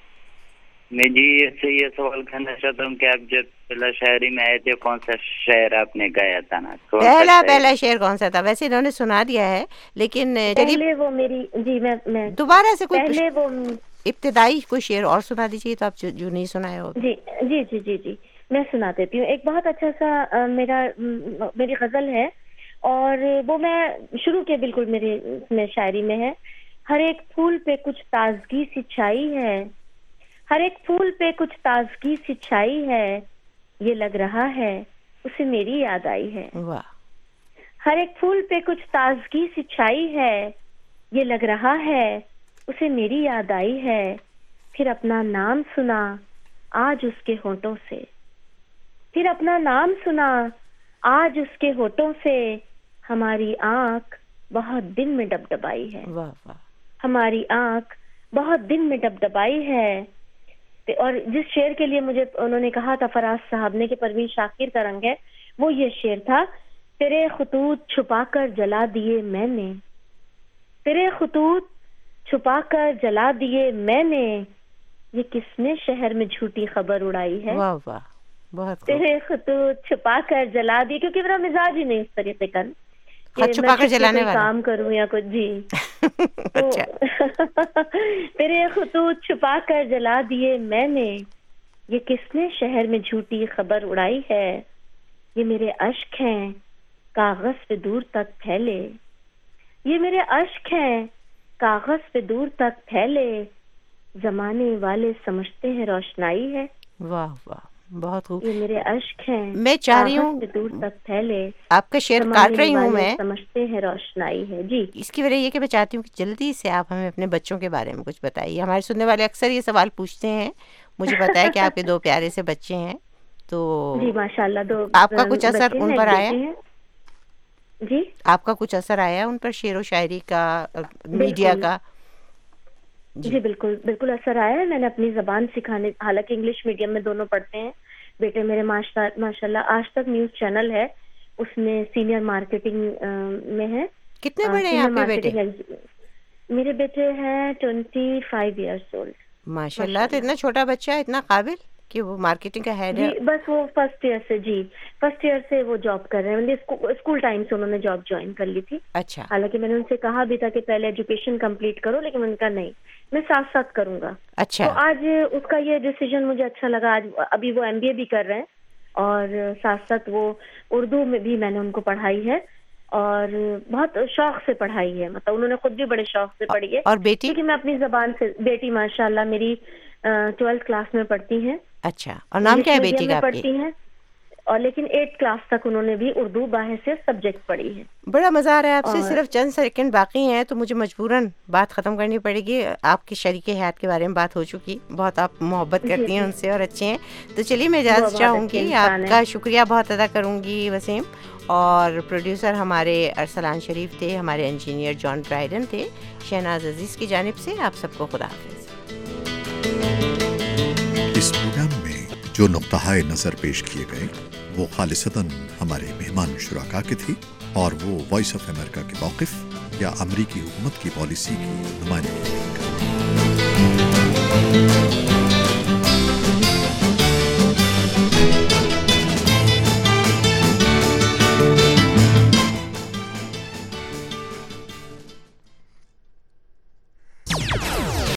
मैं जी इससे ये सवाल करना चाहता हूँ कि आप जब पहला शायरी में आए थे कौन सा शायर आपने गाया था ना? पहला पहला शेर कौन सा था? वैसे इन्होंने सुना दिया है लेकिन पहले वो मेरी जी मैं मैं दोबारा से कोई पहले वो इब्तिदाई कोई शेर और सुना दीजिए तो आप जो, जो नहीं सुनाए हो। जी जी जी जी जी मैं सुना देती हूँ। एक बहुत अच्छा सा आ, मेरा म, मेरी गजल है और वो मैं शुरू के बिल्कुल मेरे में शायरी में है। हर एक फूल पे कुछ ताजगी सी छाई है, हर एक फूल पे कुछ ताजगी सी छाई है, ये लग रहा है उसे मेरी याद आई है। वाह। हर एक फूल पे कुछ ताजगी सी छाई है, ये लग रहा है उसे मेरी याद आई है, फिर अपना नाम सुना आज उसके होठों से, फिर अपना नाम सुना आज उसके होठों से, हमारी आंख बहुत दिन में डबडबाई है। वाह वाह। हमारी आंख बहुत दिन में डबडबाई है। और जिस शेर के लिए मुझे उन्होंने कहा था फराज साहब ने कि परवीन शाकिर का रंग है, वो ये शेर था, तेरे खुतूत छुपा कर जला दिए मैंने, तेरे खुतूत छुपा कर जला दिए मैंने, ये किसने शहर में झूठी खबर उड़ाई है। वाह वाह, बहुत तेरे खुतूत छुपा कर जला दिए, क्योंकि मेरा मिजाज ही नहीं इस तरीके का खत छुपा कर जलाने वाला काम करूं या कुछ। जी तो तेरे खुतूत छुपा कर जला दिए मैंने, ये किसने शहर में झूठी खबर उड़ाई है, ये मेरे अश्क हैं कागज पे दूर तक फैले, ये मेरे अश्क हैं कागज पे दूर तक फैले, जमाने वाले समझते हैं रोशनाई है। वाह वाह, बहुत खूब। ये मेरे अश्क हैं मैं चाह रही हूँ दूर तक फैले, आपका शेर काट रही हूँ मैं, समझते हैं रोशनाई है। जी इसकी वजह ये कि मैं चाहती हूँ कि जल्दी से आप हमें अपने बच्चों के बारे में कुछ बताइए। हमारे सुनने वाले अक्सर ये सवाल पूछते हैं। मुझे पता है कि आपके दो प्यारे से बच्चे हैं, तो जी माशाल्लाह दो आपका कुछ असर उन पर आया? जी आपका कुछ असर आया उन पर शेर व शायरी का, मीडिया का? जी, जी बिल्कुल बिल्कुल असर आया है। मैंने अपनी जबान सिखाने, हालांकि इंग्लिश मीडियम में दोनों पढ़ते हैं बेटे मेरे, माशा माशाल्लाह आज तक न्यूज चैनल है उसमें सीनियर मार्केटिंग में है। कितने बड़े हैं आपके बेटे? मेरे बेटे हैं ट्वेंटी फाइव ईयर्स ओल्ड। माशाल्लाह, तो इतना छोटा बच्चा है, इतना काबिल कि वो मार्केटिंग का हेड है। जी बस वो फर्स्ट ईयर से, जी फर्स्ट ईयर से वो जॉब कर रहे हैं, मतलब स्कूल टाइम से उन्होंने जॉब ज्वाइन कर ली थी। अच्छा। हालांकि मैंने उनसे कहा भी था कि पहले एजुकेशन कंप्लीट करो, लेकिन उनका नहीं, मैं साथ साथ करूंगा। अच्छा। तो आज उसका ये डिसीजन मुझे अच्छा लगा। आज अभी वो एमबीए भी कर रहे हैं اور ساتھ ساتھ وہ اردو میں بھی میں نے ان کو پڑھائی ہے اور بہت شوق سے پڑھائی ہے, مطلب انہوں نے خود بھی بڑے شوق سے پڑھی ہے. اور بیٹی؟ کیونکہ میں اپنی زبان سے, بیٹی ماشاءاللہ میری ٹویلتھ کلاس میں پڑھتی ہیں. اچھا, اور نام کیا ہے بیٹی کا؟ پڑھتی ہیں, اور لیکن ایٹ کلاس تک انہوں نے بھی اردو باحثیت سبجیکٹ پڑھی ہے. بڑا مزہ آ رہا ہے آپ سے. صرف چند سیکنڈ باقی ہیں تو مجھے مجبوراً بات ختم کرنی پڑے گی. آپ کی شریک حیات کے بارے میں بات ہو چکی, بہت آپ محبت کرتی ہیں ان سے اور اچھے ہیں, تو چلیے میں اجازت چاہوں گی. آپ کا شکریہ بہت ادا کروں گی وسیم. اور پروڈیوسر ہمارے ارسلان شریف تھے, ہمارے انجینئر جان ڈرائیڈن تھے. شہناز عزیز کی جانب سے آپ سب کو خدا حافظ. اس پروگرام میں جو نقطہ نظر پیش کیے گئے وہ خالصتاً ہمارے مہمان شرکا کے تھے اور وہ وائس آف امریکہ کے موقف یا امریکی حکومت کی پالیسی کی نمائندگی نہیں کرتے.